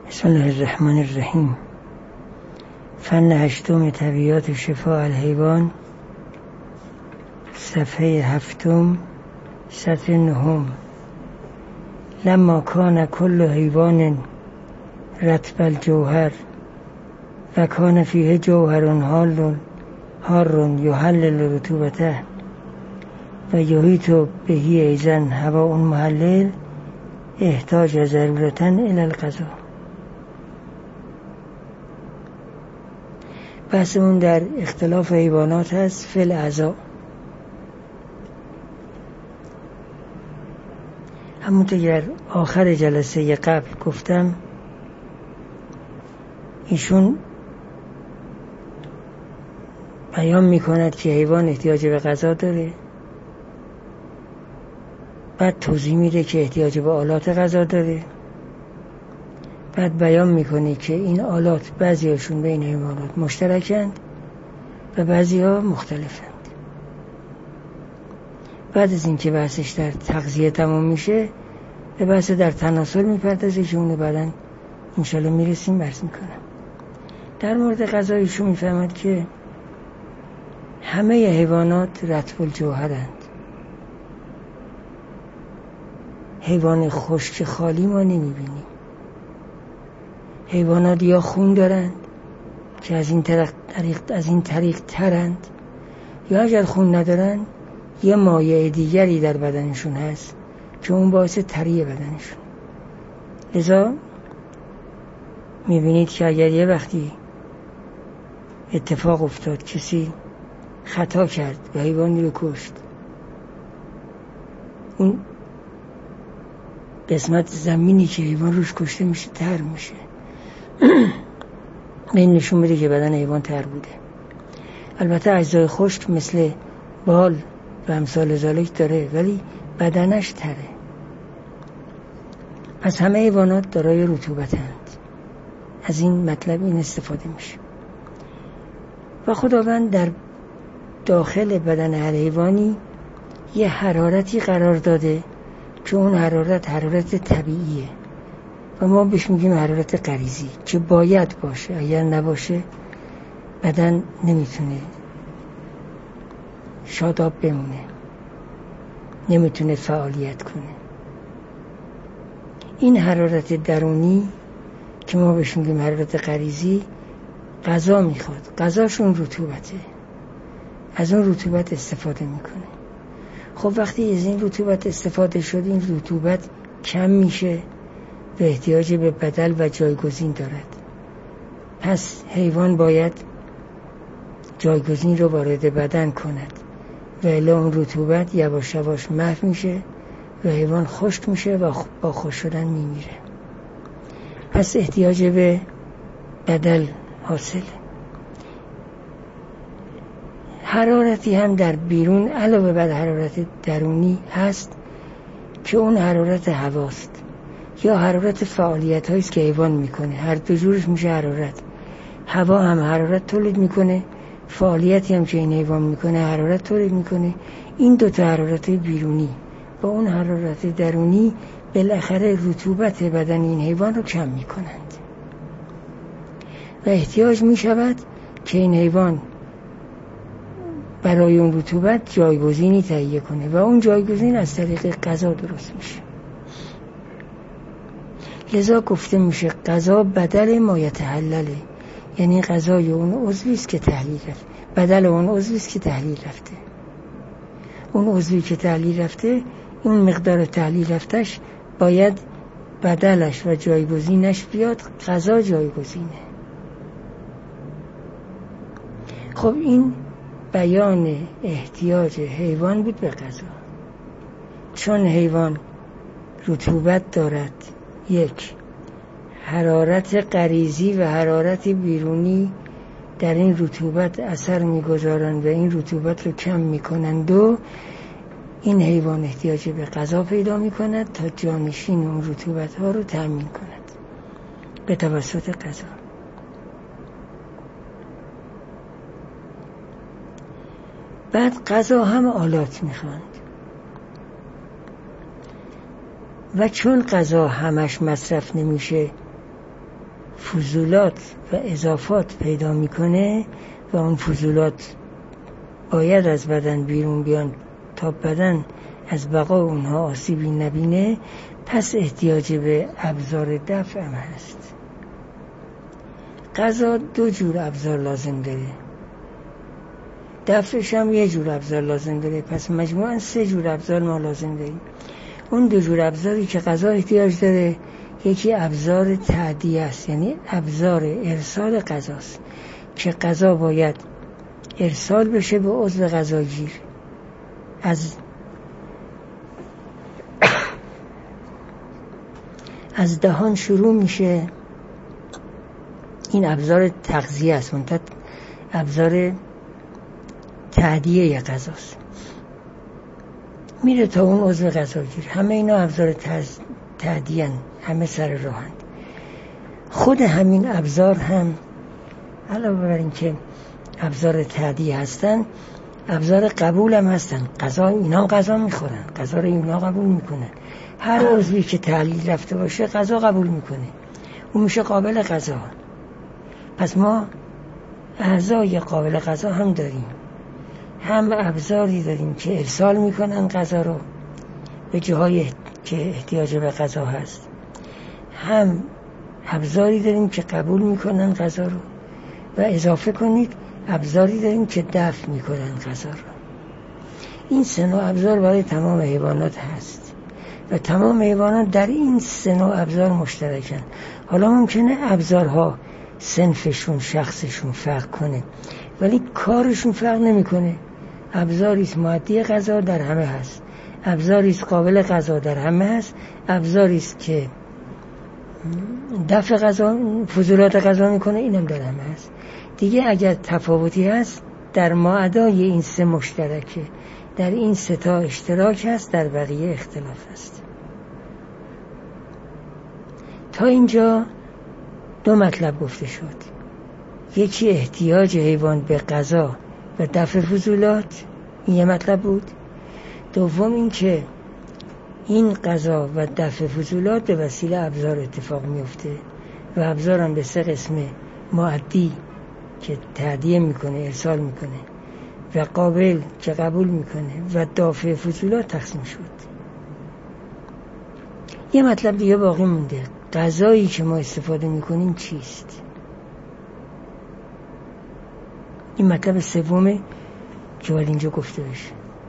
بسم الله الرحمن الرحیم. فن هشتم طبیعات و شفاء الحیوان، صفحه 7، سطر 9. لما کان کل حیوان رطب الجوهر و کان فیه جوهر حار یحلل رطوبته و یحیط بهی ایضا هواء محلل، احتاج ضرورتاً الی الغذا. بحث اون در اختلاف حیوانات هست فی الاعضاء. همونطور که در آخر جلسه قبل گفتم، ایشون بیان میکند که حیوان احتیاج به غذا داره، بعد توضیح میده که احتیاج به آلات غذا داره، بعد بیان میکنه که این آلات بعضیاشون بین حیوانات مشترکند و بعضیها مختلفند. بعد از اینکه بحثش در تغذیه تمام میشه، به بحث در تناسل میپردازه که اونو بعدن انشالله میرسیم برس میکنم. در مورد غذا ایشون میفهمد که همه حیوانات رطب الجوهرند. حیوان خشک خالی ما نمیبینیم. حیوانات یا خون دارند که از این طریق ترند، یا اگر خون ندارند یه مایع دیگری در بدنشون هست که اون باعث تری بدنشون. لذا میبینید که اگر یه وقتی اتفاق افتاد کسی خطا کرد و حیوانی رو کشت، اون قسمت زمینی که حیوان روش کشته میشه تر میشه. این نشون میده که بدن حیوان تر بوده. البته اجزای خشک مثل بال و امثال ذالک داره، ولی بدنش تره. پس همه حیوانات دارای رطوبتند. از این مطلب این استفاده میشه. و خداوند در داخل بدن هر حیوانی یه حرارتی قرار داده که اون حرارت طبیعیه و ما بهش میگیم حرارت غریزی که باید باشه. اگر نباشه بدن نمیتونه شاداب بمونه، نمیتونه فعالیت کنه. این حرارت درونی که ما بهش میگیم حرارت غریزی، غذا میخواد. غذاشون رطوبته، از اون رطوبت استفاده میکنه. خب وقتی از این رطوبت استفاده شد، این رطوبت کم میشه و احتیاج به بدل و جایگزین دارد. پس حیوان باید جایگزین رو وارد بدن کند و الی اون رطوبت یواش یواش محو میشه و حیوان خشک میشه و با خشک شدن میمیره. پس احتیاج به بدل حاصله. حرارتی هم در بیرون علاوه بر حرارت درونی هست که اون حرارت هواست یا حرارت فعالیت هاییست که حیوان میکنه. هر دو جورش میشه حرارت. هوا هم حرارت تولید میکنه، فعالیتی هم که این حیوان میکنه حرارت تولید میکنه. این دوتا حرارت بیرونی با اون حرارت درونی بالاخره رطوبت بدن این حیوان رو کم میکنند و احتیاج میشود که این حیوان برای اون رطوبت جایگزینی تهیه کنه و اون جایگزین از طریق غذا درست میشه. لذا گفته میشه غذا بدل ما یتحلله، یعنی غذای اون عضویست که تحلیل رفته، بدل اون عضویست که تحلیل رفته. اون عضوی که تحلیل رفته، اون مقدار تحلیل رفتش باید بدلش و جایگزینش بیاد. غذا جایگزینه. خب این بیان احتیاج حیوان بود به غذا. چون حیوان رطوبت دارد، یک، حرارت غریزی و حرارت بیرونی در این رطوبت اثر میگذارند و این رطوبت رو کم میکنند. دو، این حیوان احتیاج به غذا پیدا میکند تا جانشین اون رطوبت ها رو تامین کند به توسط غذا. بعد غذا هم آلات میخواند و چون غذا همش مصرف نمیشه فضولات و اضافات پیدا میکنه و اون فضولات باید از بدن بیرون بیان تا بدن از بقا اونها آسیبی نبینه، پس احتیاج به ابزار دفع هم هست. غذا 2 جور ابزار لازم داره، دفعش هم 1 جور ابزار لازم داره، پس مجموعاً 3 جور ابزار ما لازم داریم. اون 2 جور ابزاری که غذا احتیاج داره، یکی ابزار تعدیه است، یعنی ابزار ارسال غذاست که غذا باید ارسال بشه به عضو غذاگیر. از دهان شروع میشه، این ابزار تغذیه است، منتها ابزار تعدیه غذاست، میره تا اون عضو غذاگیر. همه اینا ابزار تعدیه، همه سر راهند. خود همین ابزار هم علاوه بر این که ابزار تعدیه هستن، ابزار قبول هم هستن. غذا اینا غذا میخورن، غذا رو اینا قبول میکنن. هر عضوی که تحلیل رفته باشه غذا قبول میکنه، اون میشه قابل غذا. پس ما اعضای قابل غذا هم داریم، هم ابزاری داریم که ارسال میکنن غذا رو به جاهای که احتیاج به غذا هست، هم ابزاری داریم که قبول میکنن غذا رو، و اضافه کنید ابزاری داریم که دفع میکنن غذا رو. این 3 نوع ابزار برای تمام حیوانات هست و تمام حیوانات در این 3 نوع ابزار مشترکن. حالا ممکنه ابزارها صنفشون، شخصشون فرق کنه، ولی کارشون فرق نمیکنه. ابزاریست مؤدی غذا در همه هست، ابزاریست قابل غذا در همه هست، ابزاریست که دفع غذا، فضولات غذا میکنه، اینم در همه هست. دیگه اگر تفاوتی هست در ماعدای این 3 مشترکه، در این 3 تا اشتراک هست، در بقیه اختلاف هست. تا اینجا 2 مطلب گفته شد. یکی احتیاج حیوان به غذا و دفع فضولات، این یه مطلب بود. دوم این که این غذا و دفع فضولات به وسیله ابزار اتفاق میفته و ابزار هم به 3 قسم: مؤدی که تعدیه میکنه، ارسال میکنه، و قابل که قبول میکنه، و دافع فضولات تقسیم شد. یه مطلب دیگه باقی مونده: غذایی که ما استفاده میکنیم چیست؟ این مطلب سومه که باید اینجا گفته بشه.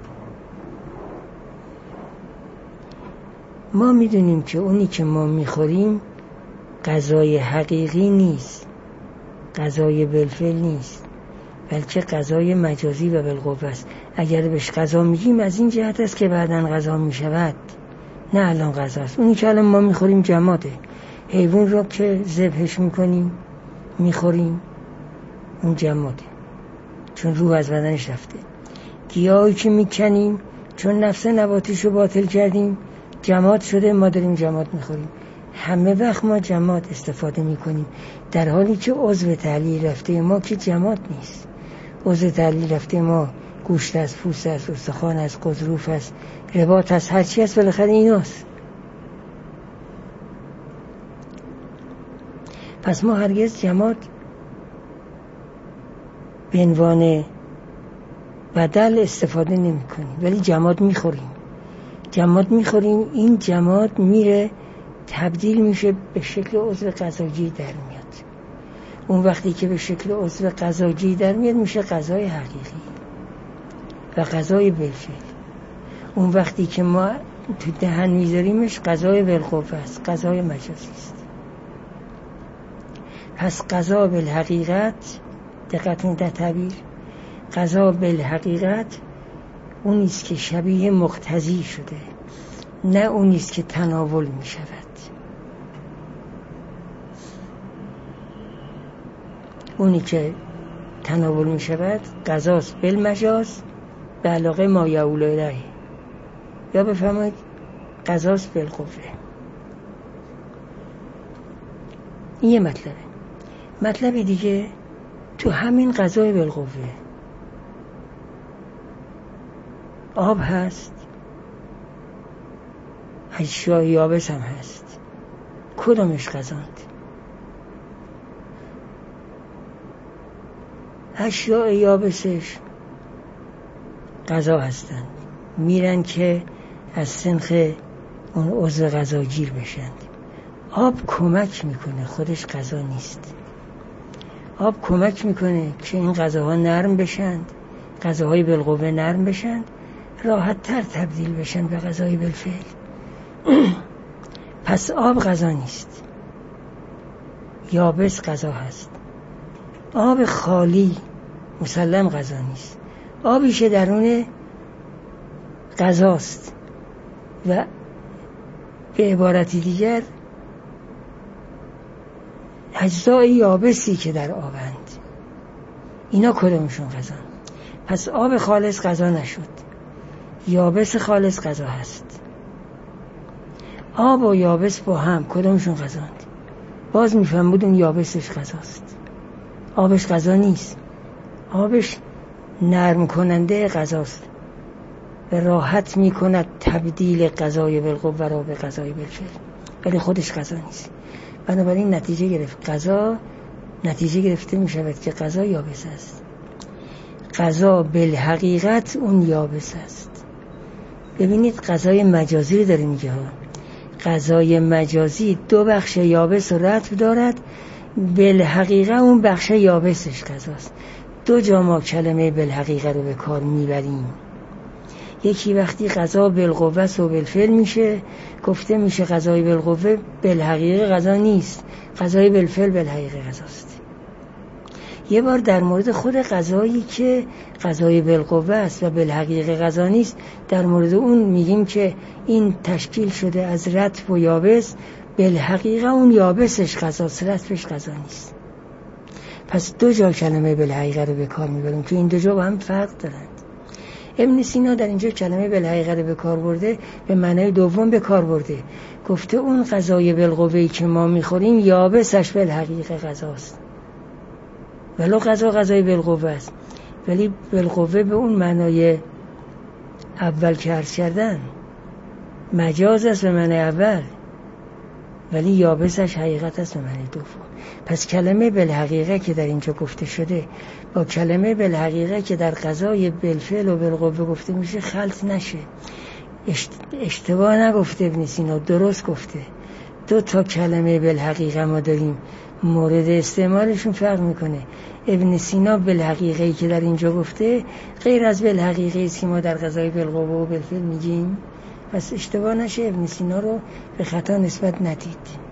ما میدونیم که اونی که ما میخوریم غذای حقیقی نیست، غذای بالفعل نیست، بلکه غذای مجازی و بالقوه است. اگر بهش غذا میگیم از این جهت است که بعداً غذا میشود، نه الان غذا است. اونی که الان ما میخوریم جماده. حیوان رو که ذبحش میکنیم میخوریم، اون جماده، چون روح از بدنش رفته. گیاهی که میکنیم چون نفس نباتیش رو باطل کردیم جماد شده، ما داریم جماد میخوریم. همه وقت ما جماد استفاده میکنیم، در حالی که عضو تحلیل رفته ما که جماد نیست. عضو تحلیل رفته ما گوشت است، پوست است، استخوان است، غضروف است، رباط است، هرچی است، بالاخره ایناست. پس ما هرگز جماد به عنوان بدل استفاده نمی کنیم، ولی جماد میخوریم. جماد میخوریم، این جماد میره تبدیل میشه به شکل عضو غذایی در میاد. اون وقتی که به شکل عضو غذایی در میاد میشه غذای حقیقی و غذای بالفعل. اون وقتی که ما تو دهن میذاریمش غذای بالقوه است، غذای مجازی است. پس غذا بالحقیقت، دقت در تعبیر، غذا بالحقیقت اونیست که شبیه مقتضی شده، نه اونیست که تناول می شود. اونی که تناول می شود غذاست بالمجاز به علاقه ما یعول الیه، یا بفرمایید غذاست بالقوه. این یه مطلبه. مطلب دیگه تو همین غذای بالقوه آب هست، اشیاء یابس هم هست. کدامش غذاند؟ اشیاء یابسش غذا هستند، میرن که از سنخ اون عضو غذا گیر بشند. آب کمک میکنه، خودش غذا نیست. آب کمک میکنه که این غذاها نرم بشند، غذاهای بالقوه نرم بشند، راحت تر تبدیل بشن به غذای بالفعل. پس آب غذا نیست، یابس غذا هست. آب خالی مسلم غذا نیست، آبیش درون غذاست و به عبارتی دیگر اجزای یابسی که در آبند، اینا کدومشون غذا؟ پس آب خالص غذا نشد، یابس خالص غذا هست. آب و یابس با هم کدومشون غذاند؟ باز میفهم بود اون یابسش غذاست، آبش غذا نیست. آبش نرم کننده غذاست و راحت میکند تبدیل غذای بالقوه را به غذای بالفعل، ولی خودش غذا نیست. بنابراین نتیجه گرفته می شود که غذا یابس است. غذا بالحقیقت اون یابس است. ببینید غذای مجازی رو داره میگه ها. غذای مجازی دو بخش یابس و رطب دارد، بالحقیقه اون بخش یابسش غذاست. دو جا ما کلمه بالحقیقه رو به کار میبریم. یکی وقتی غذا بالقوه و بالفعل میشه، گفته میشه غذای بالقوه بالحقیقه غذا نیست، غذای بالفعل بالحقیقه غذاست. یه بار در مورد خود غذایی که غذای بالقوه است و بالحقیقه غذا نیست، در مورد اون میگیم که این تشکیل شده از رطب و یابس، بالحقیقه اون یابسش غذاست، رطبش غذا نیست. پس دو جا کلمه بالحقیقه رو به کار میبریم که این دو جا با هم فرق دارند. ابن سینا در اینجا کلمه بالحقیقه رو به کار برده، به معنای دوم به کار برده. گفته اون غذای بالقوه‌ای که ما میخوریم یابسش بالحقیقه غذاست، ولو غذای بالقوه است، ولی بالقوه به اون معنای اول که عرض کردن مجاز است به معنای اول، ولی یابسش حقیقت است به معنی دوم. پس کلمه بالحقیقه که در اینجا گفته شده با کلمه بالحقیقه که در غذای بالفعل و بالقوه گفته میشه خلط نشه. اشتباه نگفته ابن سینا، درست گفته. دو تا کلمه بالحقیقه ما داریم، مورد استعمالشون فرق میکنه. ابن سینا بالحقیقه‌ای که در اینجا گفته غیر از بالحقیقه‌ای است که ما در غذای بالقوه و بالفعل میگیم. پس اشتباه نشه، ابن سینا رو به خطا نسبت ندید.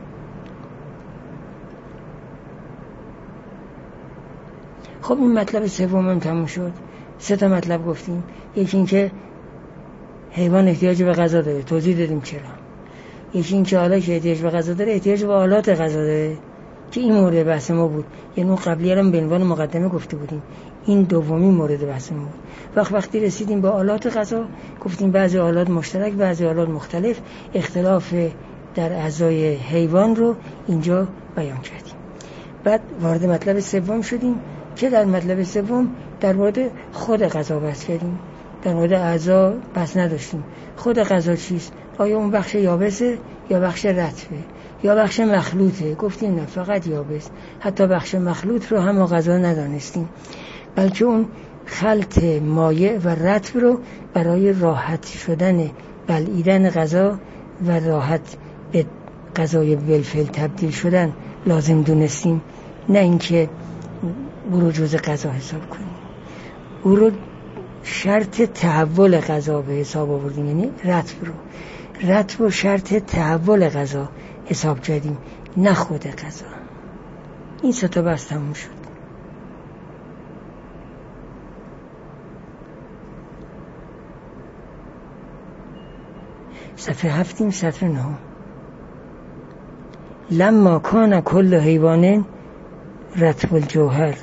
خب این مطلب سوم هم تموم شد. 3 مطلب گفتیم. یکی این که حیوان احتیاج به غذا داره، توضیح دادیم چرا. یکی این که حالا که احتیاج به غذا داره، احتیاج به آلات غذا داره که این مورد بحث ما بود. یعنی اون قبلی هم به عنوان مقدمه گفته بودیم، این دومی مورد بحث ما بود. وقتی رسیدیم به آلات غذا، گفتیم بعضی آلات مشترک، بعضی آلات مختلف، اختلاف در اعضای حیوان رو اینجا بیان کردیم. بعد وارد مطلب سوم شدیم که در مطلب سوم در مورد خود غذا بحث کردیم. در مورد اعضا بحث نداشتیم. خود غذا چیست؟ آیا اون بخش یابسه یا بخش رطبه یا بخش مخلوطه؟ گفتیم نه، فقط یابس. حتی بخش مخلوط رو هم غذا ندانستیم، بلکه اون خلط مایع و رطب رو برای راحت شدن بلعیدن غذا و راحت به غذای بالفعل تبدیل شدن لازم دونستیم، نه اینکه او رو جز غذا حساب کنیم. او رو شرط تحول غذا به حساب آوردیم، یعنی رطب و شرط تحول غذا حساب کردیم، نه خود غذا. این 3 بحث تموم شد. صفحه 7 صفحه 9. لما کان کل حیوان رطب الجوهر،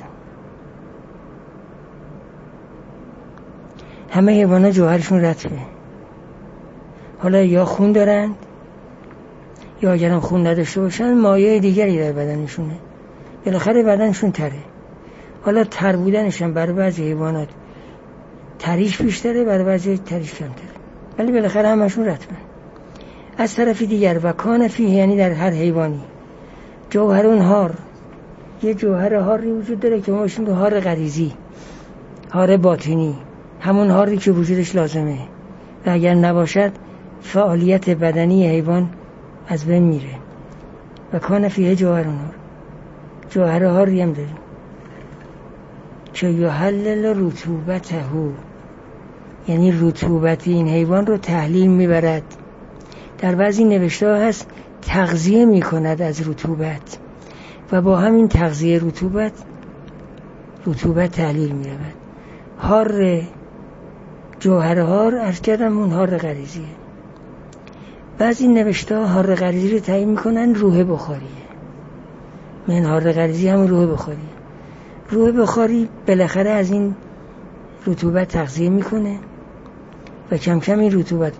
همه حیوانات جوهرشون رطبه. حالا یا خون دارند یا اگرم خون نداشته باشن مایع دیگری در بدنشونه، بالاخره بدنشون تره. حالا تر بودنشون برای بعضی حیوانات تریش بیشتره، برای بعضی تریش کمتره، ولی بالاخره همشون رطبه. از طرف دیگر و کان فیه، یعنی در هر حیوانی، جوهرون هار، یه جوهر حاری وجود داره که ما بهش میگیم حار غریزی، حار باطنی، همون حاری که وجودش لازمه و اگر نباشد فعالیت بدنی حیوان از بین میره. و کان فیه جوهر نور، جوهر حاری هم داریم که یحلل رطوبته، یعنی رطوبت این حیوان رو تحلیل میبرد. در بعضی نوشته هست تغذیه میکند از رطوبت و با همین تغذیه رطوبت تحلیل میرود. حار جوهر حار عرض کردم اون حار غریزیه. بعضی نوشته حار غریزی رو تعیین میکنن روح بخاریه. من حار غریزی هم روح بخاریه. روح بخاری بالاخره از این رطوبت تغذیه میکنه و کم کم این رطوبت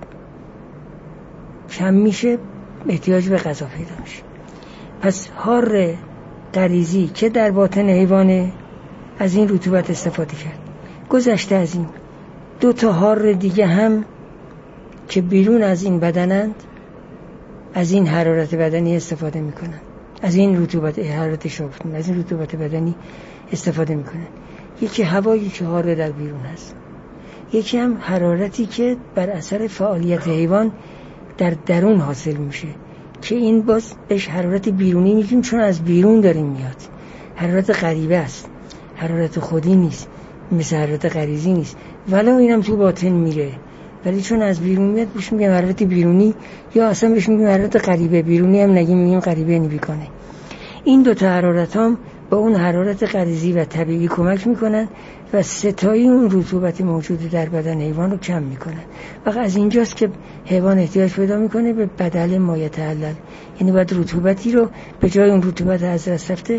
کم میشه، احتیاج به غذا پیدا میشه. پس حار غریزی که در باطن حیوانه از این رطوبت استفاده کرد. گذشته از این 2 تا حار دیگه هم که بیرون از این بدنند از این حرارت بدنی استفاده میکنن، از این رطوبت حرارت شافتن، از این رطوبت بدنی استفاده میکنن. یکی هوایی که حار در بیرون هست، یکی هم حرارتی که بر اثر فعالیت حیوان در درون حاصل میشه که این باز بهش حرارت بیرونی میگیم چون از بیرون داریم میاد. حرارت غریبه است، حرارت خودی نیست، مثل حرارت غریزی نیست، ولو اینم تو باطن میره ولی چون از بیرون میاد بهش میگیم حرارت بیرونی، یا اصلا بهش میگیم حرارت غریبه. بیرونی هم نگیم، میگیم غریبه نمیکنه. این 2 تا حرارت هم با اون حرارت غریزی و طبیعی کمک میکنن و ستایی اون رطوبت موجود در بدن حیوان رو کم میکنن. فقط از اینجاست که حیوان احتیاج پیدا میکنه به بدل ما یتحلل، یعنی باید رطوبتی رو به جای اون رطوبت از دست رفته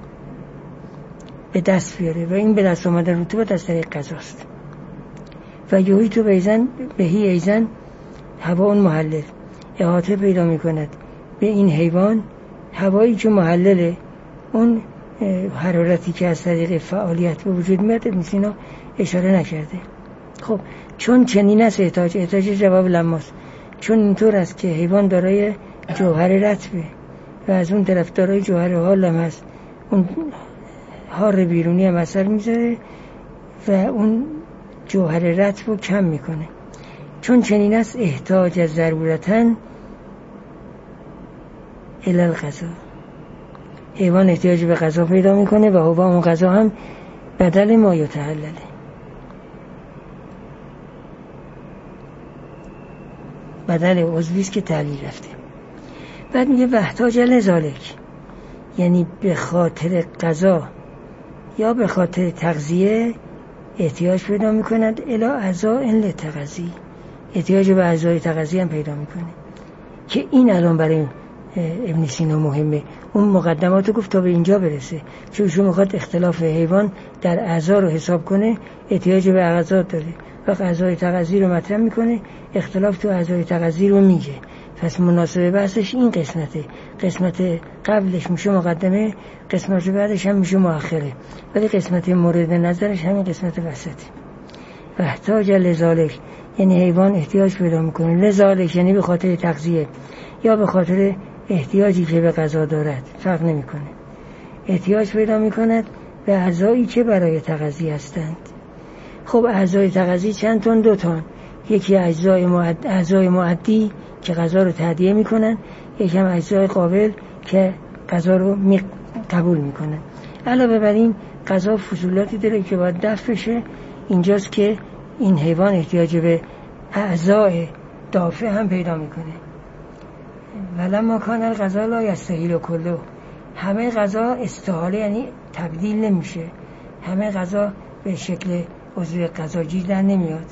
به دست بیاره و این به دست آمدن رطوبت از طریق غذاست. و یوهی تو بهی ایزن هوا اون محلل، احاطه پیدا میکند به این حیوان هوایی که محلله، اون حرارتی که از طریق فعالیت به وجود میاد. مثل اینا اشاره نکرده. خب چون چنین است احتاج جواب لماست، چون اینطور است که حیوان دارای جوهر رطبه و از اون طرف دارای جوهر حال هم هست، اون حار بیرونی هم اثر میذاره و اون جوهر رطب رو کم میکنه. چون چنین است احتاج از ضرورتاً الی الغذا، حیوان احتیاج به غذا پیدا میکنه و هوا اون غذا هم بدل ما یتحلله. بدل عضویست که تحلیل رفته. بعد میگه وحتاج لذالک، یعنی به خاطر غذا یا به خاطر تغذیه احتیاج پیدا میکند الی اعضاء للتغذیه، احتیاج به اعضای تغذیه هم پیدا میکنه که این الان برای ابن سینا مهمه. اون مقدماتو گفت تا به اینجا برسه، چون شما میخواد اختلاف حیوان در اعضا رو حساب کنه، احتیاج به اعضا داره و اعضای تغذیه رو مطرح میکنه، اختلاف تو اعضای تغذیه رو میگه. پس مناسب بحثش این قسمته. قسمت قبلش میشه مقدمه، قسمت بعدش هم میشه مؤخره، ولی قسمت مورد نظرش همین قسمت وسطه. وحتاج لذالک یعنی حیوان احتیاج پیدا میکنه، لذالک یعنی به خاطر تغذیه یا به خاطر احتیاجی که به غذا دارد، فرق نمیکنه. احتیاج پیدا میکند به اعضایی که برای تغذیه هستند. خب اعضای تغذیه چند تون؟ 2 تا. یکی اعضای معدی که غذا رو تهدیه میکنن، یکی هم اعضای قابل که غذا رو قبول میکنن. علاوه بر این غذا فضولاتی داره که باید دفع بشه. اینجاست که این حیوان احتیاج به اعضای دافع هم پیدا میکنه. ولما کان الغذا لا یستحیل کله، همه غذا استحاله یعنی تبدیل نمیشه، همه غذا به شکل عضو غذاجی در نمیاد،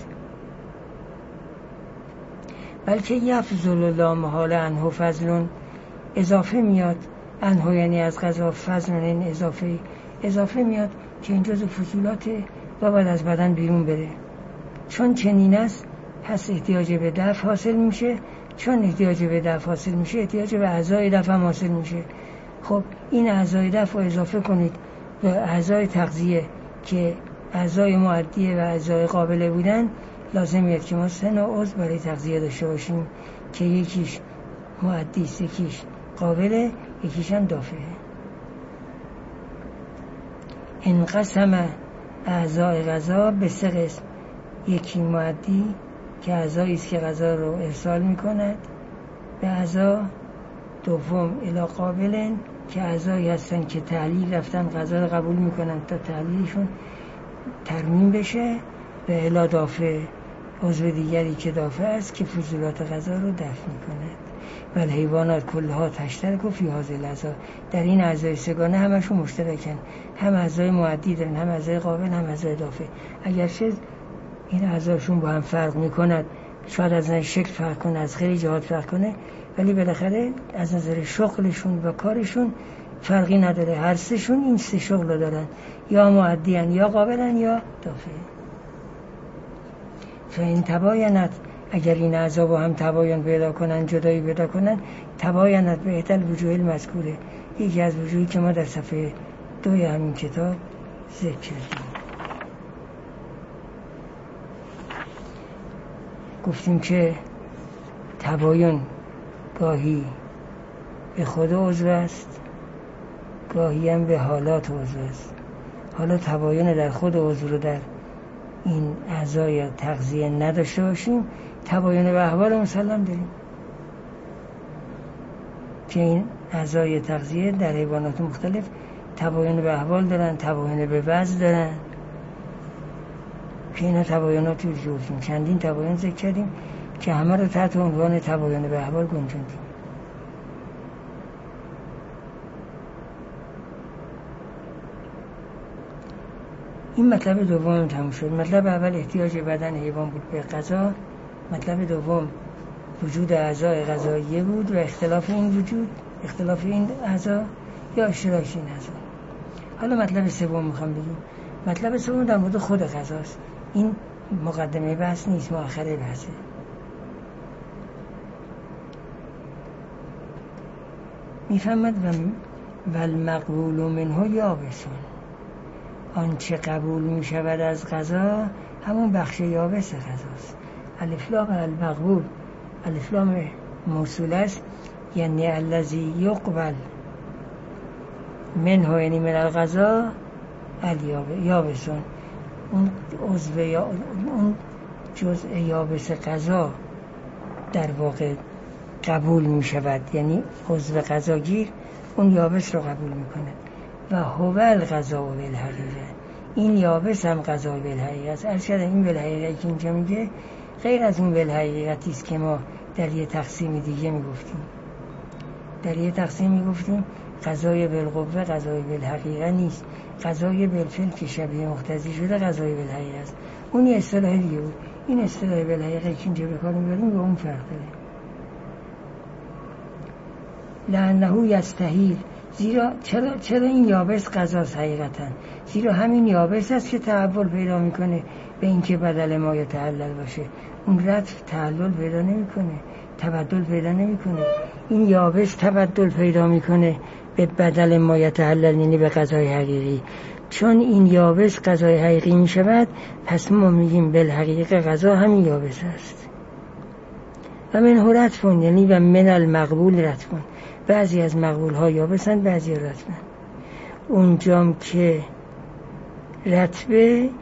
بلکه یفضل لا محاله عنه فضل، اضافه میاد. عنه یعنی از غذا، فضل این اضافه میاد که این جزو فضولاته و باید از بدن بیرون بره. چون چنین است پس احتیاج به دفع حاصل میشه، چون احتیاج به دفع حاصل میشه احتیاج به اعضای دفع حاصل میشه. خب این اعضای دفع رو اضافه کنید به اعضای تغذیه که اعضای معدیه و اعضای قابله بودن، لازم میاد که ما 3 نوع عضو برای تغذیه داشته باشیم که یکیش معدی، یکیش قابله، یکیش هم دافعه. انقسم اعضای غذا به 3 قسم. یکی معدی که اعضایی است که غذا رو ارسال می‌کند به اعضا. دوم الی قابلن که اعضایی هستن که تحلیل رفتن غذا رو قبول می‌کنن تا تحلیلشون ترمیم بشه. و الی دافع عضو دیگری که دافع است که فضولات غذا رو دفع می‌کند. و الحیوانات کلها تشترک فی هذه الاعضا. در این اعضای سگانه همشون مشترکن، هم اعضای معدی دارن، هم اعضای قابل، هم اعضای دافع. اگرچه این اعضاشون با هم فرق می‌کند، شاید از نظر شکل فرق کنه، از خیلی جهات فرق کنه، ولی بالاخره از نظر شغلشون و کارشون فرقی نداره. هر سه‌شون این 3 شغل رو دارن، یا معدی‌ان یا قابلن یا دافع. فإن تباینت، اگر این اعضا با هم تباین پیدا کنن، جدایی پیدا کنن، تباینت به احدى الوجوه المذکوره، یکی از وجوهی که ما در صفحه 2 همین کتاب ذکر کردیم. گفتیم که تباین گاهی به خود عضو است، گاهی هم به حالات عضو است. حالا تباین در خود عضو رو در این اعضای تغذیه نداشته باشیم، تباین به احوال مسلم داریم که این اعضای تغذیه در حیوانات مختلف تباین به احوال دارن، تباین به وزن دارن که اینا تبایناتی رو گفتیم. چندین تباین ذکر کردیم که همه رو تحت عنوان تباین به احوال گنجوندیم. این مطلب دوم تموم شد. مطلب اول احتیاج بدن حیوان بود به غذا، مطلب دوم وجود اعضای غذاییه بود و اختلاف این وجود، اختلاف این اعضا یا اشتراک این اعضا. حالا مطلب سوم میخوام بگیم. مطلب سوم در مورد خود غذاست. این مقدمه بحث نیست، مؤخره بحثه. میفهمد و المقبول منه یابسون، آنچه قبول می شود از غذا همون بخش یابس غذاست. الف لام المقبول، الف لام موصول است، یعنی الذی یقبل منه، یعنی من الغذا الیابسون، اون عضو یا اون جزء یابس غذا در واقع قبول می شود، یعنی عضو غذاگیر اون یابس رو قبول می کند. و هو الغذا بالحقیقه، این یابس هم غذا بالحقیقه است. ارشد این بالحقیقه که اینجا میگه غیر از اون بالحقیقتی است که ما در یه تقسیم دیگه میگفتیم. در یه تقسیم میگفتیم غذای بالقوه غذای بالحقیقه نیست، غذای بالفعل که شبیه مقتضی شده غذای بالحقیقه است. اون یه اصطلاح دیگه بود. این اصطلاح بالحقیقه که اینجا به کار میبریم به اون فرق داره. لأنه یستحیل، زیرا چرا این یابس غذاست حقیقتا؟ زیرا همین یابس است که تحول پیدا میکنه به اینکه بدل ما یتحلل باشه. اون رطب تحلل پیدا نمیکنه، تبدل پیدا نمیکنه. این یابس تبدل پیدا میکنه به بدل ما یتحلل، یعنی به غذای حقیقی. چون این یابس غذای حقیقی میشود، پس ما میگیم بالحقیقه غذا همین یابس است. و من رطبون، یعنی و من المقبول رطبون، بعضی از مقبول ها یابسن، بعضی رطبن. اونجام که رطبه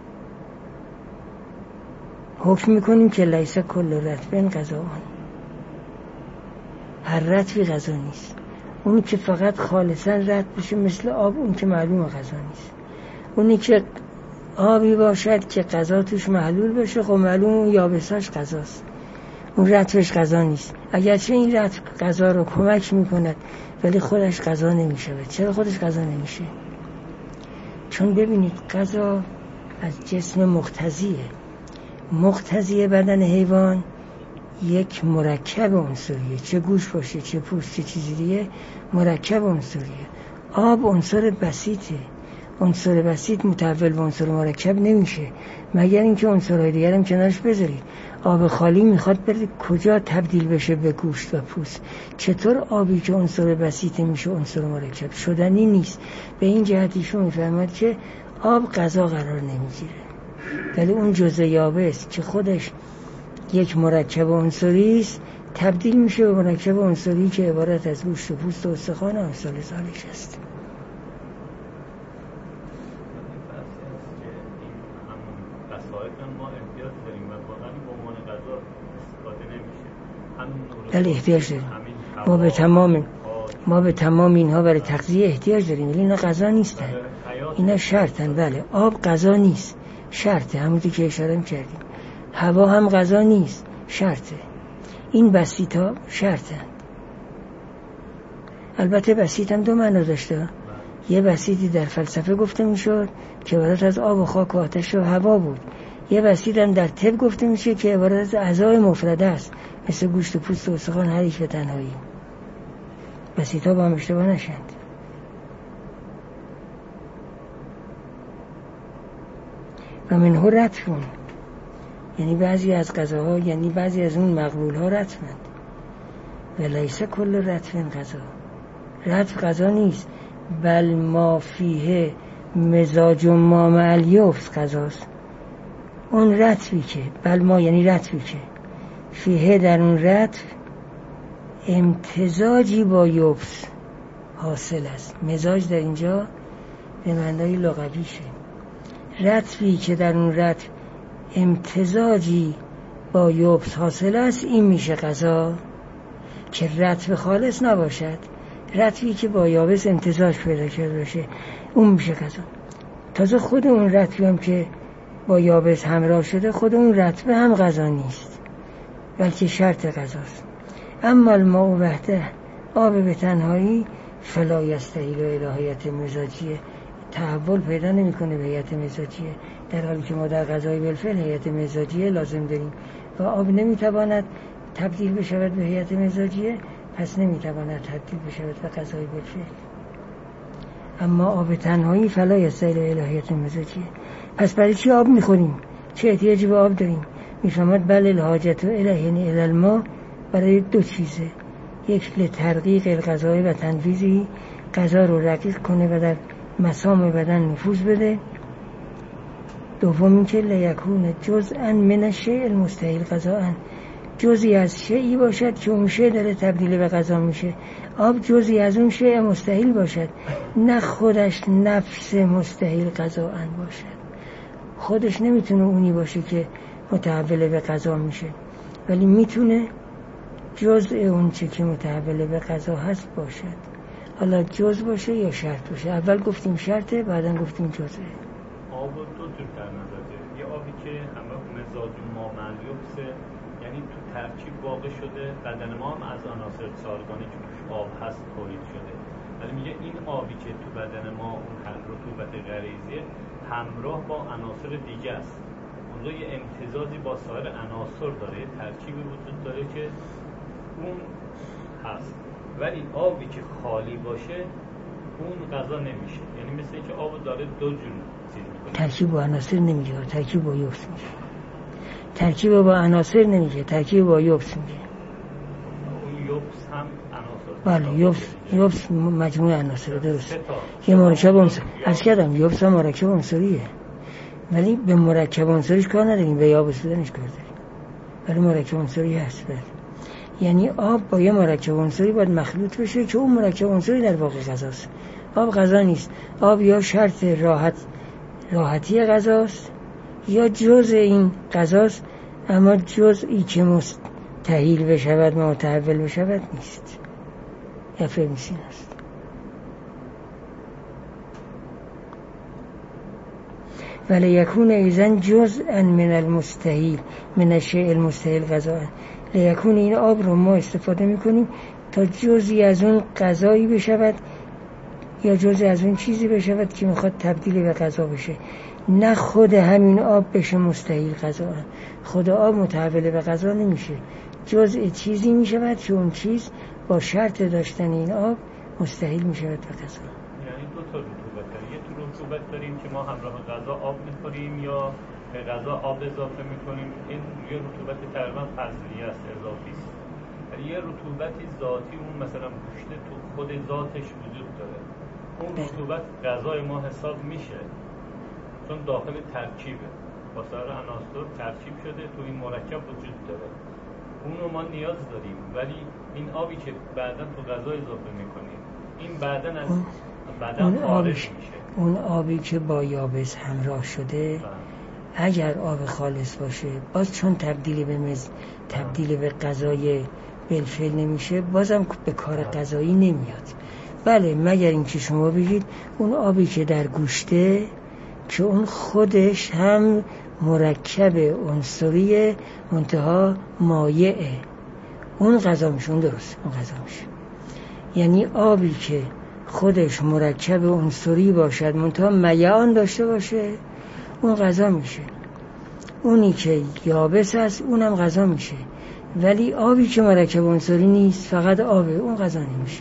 حکم میکنیم که لیس کل رطبن غذاون، هر رطبی غذا نیست. اونی که فقط خالصا رطب بشه مثل آب، اون که معلوم غذا نیست. اونی که آبی باشد که غذا توش محلول بشه، خب معلوم اون یابساش غذاست، اون رطبش غذا نیست. اگرچه این رطب غذا رو کمک میکند ولی خودش غذا نمیشه. چرا خودش غذا نمیشه؟ چون ببینید غذا از جسم مقتضی بدن حیوان یک مرکب عنصریه، چه گوش باشه چه پوست چه چیزی دیگه، مرکب عنصریه. آب عنصر بسیطه، عنصر بسیط متحول به عنصر مرکب نمیشه مگر اینکه عنصرهای دیگر هم کنارش بذارید. آب خالی میخواد بره کجا تبدیل بشه به گوشت و پوست؟ چطور آبی که عنصر بسیطه میشه عنصر مرکب؟ شدنی نیست. به این جهت ایشون میفهمد که آب غذا قرار نمیگیره، ولی اون جزء یابس که خودش یک مرکب عنصری است تبدیل میشه به مرکب عنصری که عبارت از گوشت و پوست و استخوان و امثال ذالک است. وسایل ما احتیاج داریم و واقعا به عنوان غذا استفاده نمیشه. بله احتیاج داریم. ما به تمام اینها برای تغذیه احتیاج داریم، ولی اینا غذا نیستن. اینا شرطن. بله آب غذا نیست، شرطه، همونطور که اشاره کردیم. هوا هم غذا نیست، شرطه. این بسیطا شرطن. البته بسیط هم دو معنا داشته. یه بسیطی در فلسفه گفته میشد که عبارت از آب و خاک و آتش و هوا بود. یه بسیط هم در طب گفته میشه که عبارت از اعضای مفرده است، مثل گوشت و پوست و استخوان، هر یک به تنهایی. بسیطا با هم اشتباه نشند. و منه رطفون، یعنی بعضی از غذاها، یعنی بعضی از اون مقبولها رطفند. و لیس کل رطفن غذا. رطف غذا نیست، بل ما فیه مزاج ما مع الیبس غذاست. اون رطفی که، بل ما یعنی رطفی که فیه در اون رطف امتزاجی با یبس حاصل است. مزاج در اینجا به معنای لغویشه. رطفی که در اون رطف امتزاجی با یبس حاصل است، این میشه غذا. که رطف خالص نباشد، رطفی که با یابس امتزاج پیدا کرده باشه، اون میشه غذا. تازه خود اون رطفی هم که با یابس همراه شده، خود اون رطفه هم غذا نیست، بلکه شرط غذاست. اما الماء وحده، آب به تنهایی، فلا یستحیل الهیت مزاجیه، تحول پیدا نمیکنه به هیئت مزاجیه، در حالی که ما در غذای بالفعل هیئت مزاجیه لازم داریم و آب نمیتواند تبدیل بشود به هیئت مزاجیه، پس نمیتواند تبدیل بشود به غذای بالفعل. اما آب تنهایی فلا یستحیل الهیت مزاجیه. پس برای چی آب میخوریم؟ چه احتیاجی به آب داریم؟ میفهمد بله الحاجت الیه یعنی الی الماء برای دو چیزه. یک لترقیق الغذای و تنفیذی، غذا رو رقیق کنه و در مسام بدن نفوذ بده. دوم اینکه لیکون جزءا من الشیء المستحیل غذاء، جزئی از شیئی باشد که اون شیء داره تبدیل به غذا میشه. آب جزئی از اون شیء مستحیل باشد، نه خودش نفس مستحیل غذاء باشد. خودش نمیتونه اونی باشه که متحول به غذا میشه، ولی میتونه جزء اون چه که متحول به غذا هست باشد. حالا جزء باشه یا شرط باشه. اول گفتیم شرطه، بعداً گفتیم جزءه. آب دو جور در نظر داریم. یه آبی که همه مزاج ما معلومه، یعنی تو ترکیب واقع شده، بدن ما هم از عناصر چارگانه که توش آب هست تولید شده. ولی میگه این آبی که تو بدن ما اون رطوبت غریزی همراه با عناصر دیگه است. اونجا یه امتزاجی با سایر عناصر داره، ترکیبی وجود داره که اون هست. ولی آبی که خالی باشه اون غذا نمیشه. یعنی مثل اینکه آب داره دو جور چیز میکنه. ترکیب با عناصر نمیشه، ترکیب با یبس میشه. ترکیب با عناصر نمیشه، ترکیب با یبس میشه. اون یبس هم عناصر. بله یبس مجموعه عناصر، درست. یه مرکب عنصری. از کردم یبس هم مرکب عنصریه. ولی به مرکب عنصریش کار نداریم، به یابس بودنش کار داریم. ولی مرکب عنصری هست. بله. یعنی آب با یه مرکب عنصری باید مخلوط بشه که اون مرکب عنصری در واقع غذاست. آب غذا نیست. آب یا شرط راحتی غذاست یا جزء این غذاست، اما جزئی که مستحیل بشود متحول بشود نیست. یا فهمیسین است. ولی یکون ایزن جزءا من المستحیل من الشیء المستحیل غذا. لیکون این آب رو ما استفاده میکنیم تا جزئی از اون غذایی بشود یا جزئی از اون چیزی بشود که میخواد تبدیل به غذا بشه، نه خود همین آب بشه مستحیل غذا. خود آب متحول به غذا نمیشه، جزء چیزی میشود که اون چیز با شرط داشتن این آب مستحیل میشود به غذا. یعنی دو تا رطوبت داریم. یه تو رطوبت داریم که ما همراه غذا آب میخوریم یا به غذا آب اضافه میکنیم. این یه رطوبت تقریبا فضلی است، اضافی است. یه رطوبتی ذاتی، اون مثلا گوشت تو خود ذاتش وجود داره، اون رطوبت غذای ما حساب میشه چون داخل ترکیبه، با سایر عناصر ترکیب شده، تو این مرکب وجود داره، اونو ما نیاز داریم. ولی این آبی که بعداً تو غذا اضافه میکنیم، این بعداً از بدن خارج میشه. اون آبی که با یابس همراه شده اگر آب خالص باشه باز چون تبدیل به غذای بالفعل نمیشه، بازم به کار غذایی نمیاد. بله، مگر اینکه شما بگید اون آبی که در گوشته که اون خودش هم مرکب عنصری منتها مایعه، اون غذا میشه، اون درست، اون غذا میشه. یعنی آبی که خودش مرکب عنصری باشد منتها میعان داشته باشه، اون غذا میشه. اونی که یابس است اونم غذا میشه. ولی آبی که مرکب عنصری نیست، فقط آبه، اون غذا نمیشه.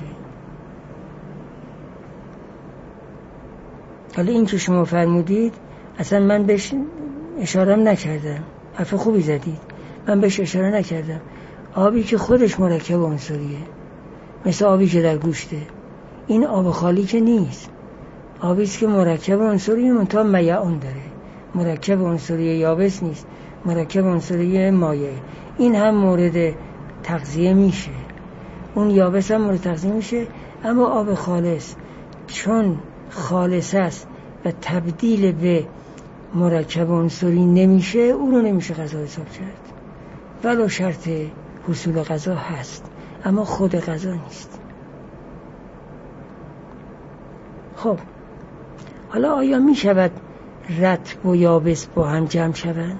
حالا این که شما فرمودید اصلا من بهش اشاره نکردم، حرف خوبی زدید، من بهش اشاره نکردم. آبی که خودش مرکب عنصریه، مثل آبی که در گوشته، این آب خالی که نیست، آبی است که مرکب عنصری منتها میعان داره، مرکب عنصری یابس نیست، مرکب عنصری مایع. این هم مورد تغذیه میشه، اون یابس هم مورد تغذیه میشه. اما آب خالص چون خالص است و تبدیل به مرکب عنصری نمیشه، اون رو نمیشه غذا حساب کرد. ولو شرط حصول غذا هست، اما خود غذا نیست. خب حالا آیا می شود رطب و یابس با هم جمع شوند؟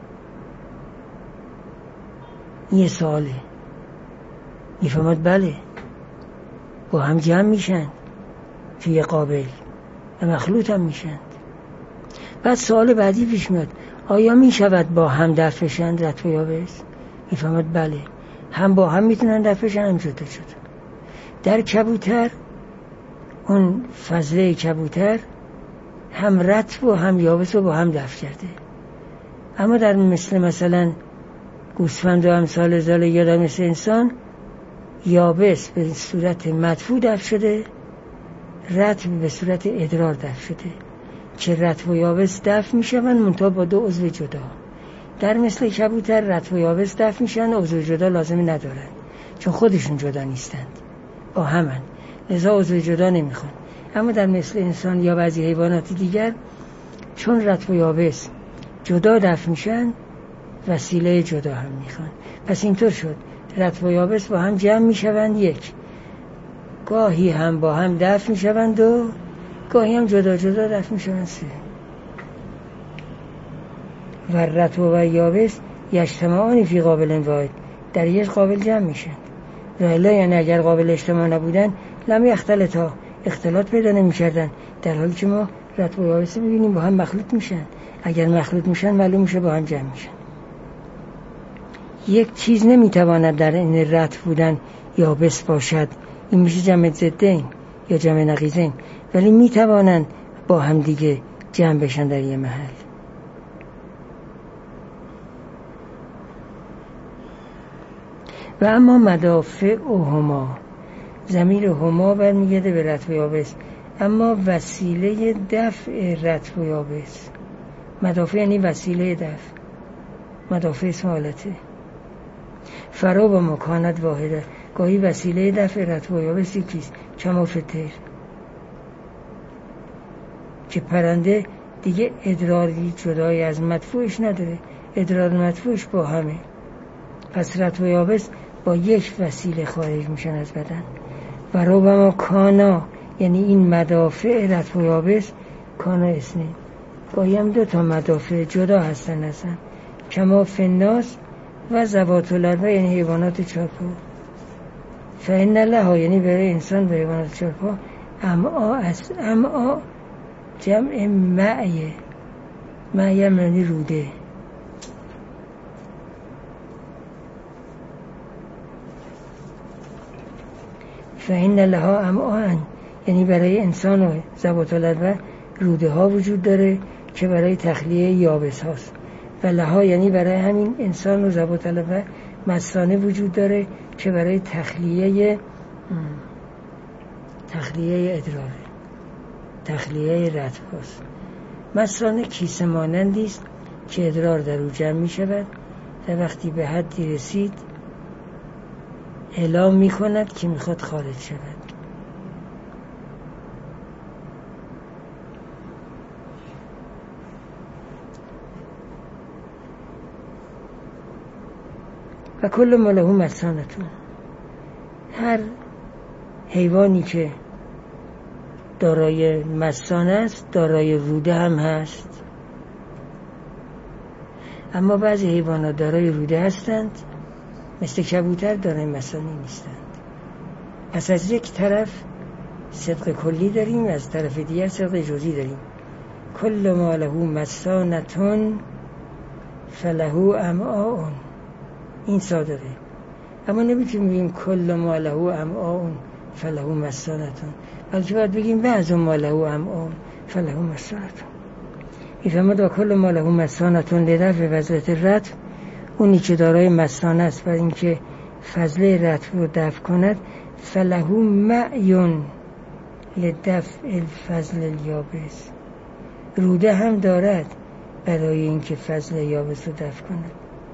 یه سواله. میفهمد بله، با هم جمع میشن توی قابل و مخلوط هم میشن. بعد سوال بعدی پیش میاد، آیا می شود با هم دفع بشن رطب و یابس؟ میفهمد بله، هم با هم میتونن دفع بشن، هم جدا جدا. در کبوتر، اون فضله کبوتر هم رطب و هم یابس رو با هم دفع کرده. اما در مثلا گوسفند و امثال ذالک یا در مثل انسان، یابس به صورت مدفوع دفع شده، رطب به صورت ادرار دفع شده، که رطب و یابس دفع میشوند منتها با دو عضو جدا. در مثل کبوتر رطب و یابس دفع میشن، عضو جدا لازمی ندارن، چون خودشون جدا نیستند، با همن، لذا عضو جدا نمیخوان. اما در مثل انسان یا بعضی حیوانات دیگر، چون رطب و یابس جدا دفع میشن، وسیله جدا هم میخوان. پس اینطور شد رطب و یابس با هم جمع میشوند یک، گاهی هم با هم دفع میشوند دو، گاهی هم جدا جدا دفع میشوند سه. و رطب و یابس یجتمعان فی قابل واحد، در یک قابل جمع میشن. و الا یعنی اگر قابل اجتماع نبودن لم یختلطا، اختلاط پیدا نمیکردن. در حالی که ما رطب و یابس میبینیم با هم مخلوط میشن، اگر مخلوط میشن معلوم میشه با هم جمع میشن. یک چیز نمیتواند در این رطب بودن یابس باشد، این میشه جمع ضدین یا جمع نقیضین، ولی میتوانند با هم دیگه جمع بشن در یه محل. و اما مدافع و هما، ضمیر هما برمیگرده به رطب و یابس، اما وسیله دفع رطب و یابس، مدافع یعنی وسیله دفع، مدافع اسم حالته. فرا و مکانت واحده، گاهی وسیله دفع رطب و یابس یکیست، کما فی الطیر، که پرنده دیگه ادراری جدای از مدفوعش نداره، ادرار مدفوعش با همه. پس رطب و یابس با یک وسیله خارج میشن از بدن. و ربما کانا، یعنی این مدافع رطب و یابس کانا اسنین، گاهی هم دو تا مدافع جدا هستن اصلا، کما فی الناس و ذوات الاربع، یعنی حیوانات چارپا. فإن لها، یعنی برای انسان و حیوانات چارپا، امعا است. امعا جمع معیه، معیه یعنی روده. فإن لها امعا، یعنی برای انسان و ذوات الاربع روده ها وجود داره که برای تخلیه یابس هاست. و لها یعنی برای همین انسان و ذوات الاربع مثانه وجود داره که برای تخلیه ادراره، تخلیه رطب هاست. مثانه کیسه مانندی است که ادرار در او جمع می شود و وقتی به حدی رسید اعلام می کند که می خواد خارج شود. و کل ما له مثانتون، هر حیوانی که دارای مثانه است دارای روده هم هست. اما بعضی حیوانات دارای روده هستند، مثل کبوتر دارای مثانه نیستند. پس از یک طرف صدق کلی داریم، از طرف دیگر صدق جزئی داریم. کل ما له مثانتون فله امعاء، این صادقه. اما نمیتونیم بگیم کل ما له امعاء فله مثانتون، بلکه باید بگیم بعض ما له امعاء فله مثانتون. ایفرماد و کل ما له مثانتون لرفع فضلة الرطب، اونی که دارای مثانه است برای اینکه فضله رطب رو دفع کند، فله معی لدفع الفضل الیابس، روده هم دارد برای اینکه فضل یابس رو دفع کند.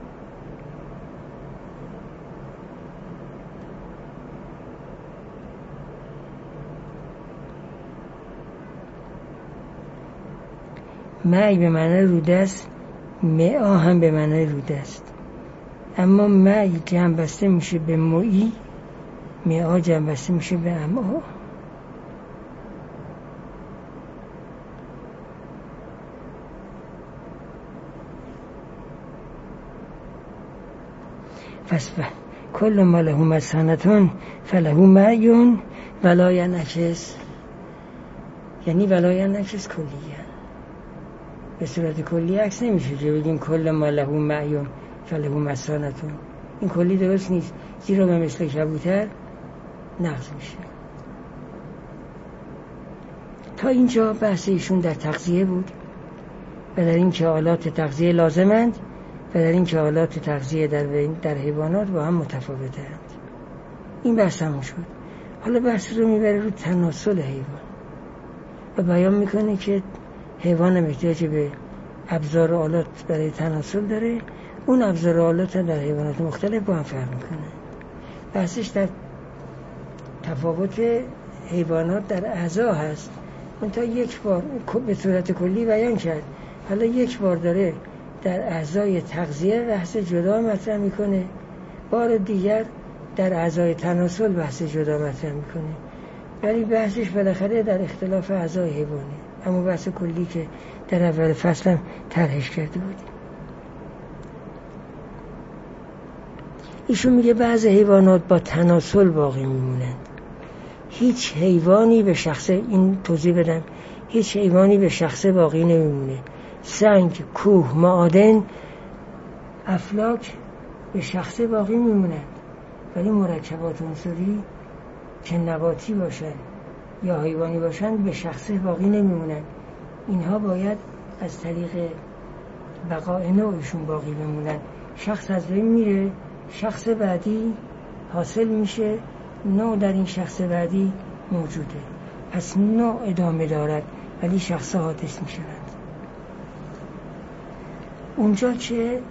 معی به معنی روده است، معا هم به معنی روده است. اما معی جمع بسته میشه به معی، معا جمع بسته میشه به امعا. پس کل ما له مثانتون فله معی ولا ینعکس، یعنی ولا ینعکس کلیه، به صورت کلی عکس نمیشه که بگیم کل ما له معی فله مثانتون. این کلی درست نیست، زیرا به مثل کبوتر نقض میشه. تا اینجا بحث ایشون در تغذیه بود و در این که آلات تغذیه لازمند و در این که آلات تغذیه در حیوانات با هم متفاوتند. این بحث همون شد. حالا بحث رو میبره رو تناسل حیوان و بیان میکنه که حیوان احتیاج به ابزار و آلات برای تناسل داره. اون ابزار و آلات در حیوانات مختلف با هم فرق میکنه. بحثش در تفاوت حیوانات در اعضا هست. اون تا یک بار به صورت کلی بیان کرد، حالا یک بار داره در اعضای تغذیه بحث جدا مطرح میکنه، بار دیگر در اعضای تناسل بحث جدا مطرح میکنه. ولی بحثش بالاخره در اختلاف اعضای حیوانه، اما بحث کلی که در اول فصل طرحش کرده بودیم. ایشون میگه بعض حیوانات با تناسل باقی میمونند. هیچ حیوانی به شخصه، این توضیح بدم، هیچ حیوانی به شخصه باقی نمیمونه. سنگ، کوه، معادن، افلاک به شخصه باقی میمونند، ولی مرکبات عنصری که نباتی باشن یا حیوانی باشن به شخصه باقی نمیمونند. اینها باید از طریق بقای نوعشون باقی بمونن. شخص از بین میره، شخص بعدی حاصل میشه، نوع در این شخص بعدی موجوده، پس نوع ادامه دارد ولی شخص حادث میشود. اونجا که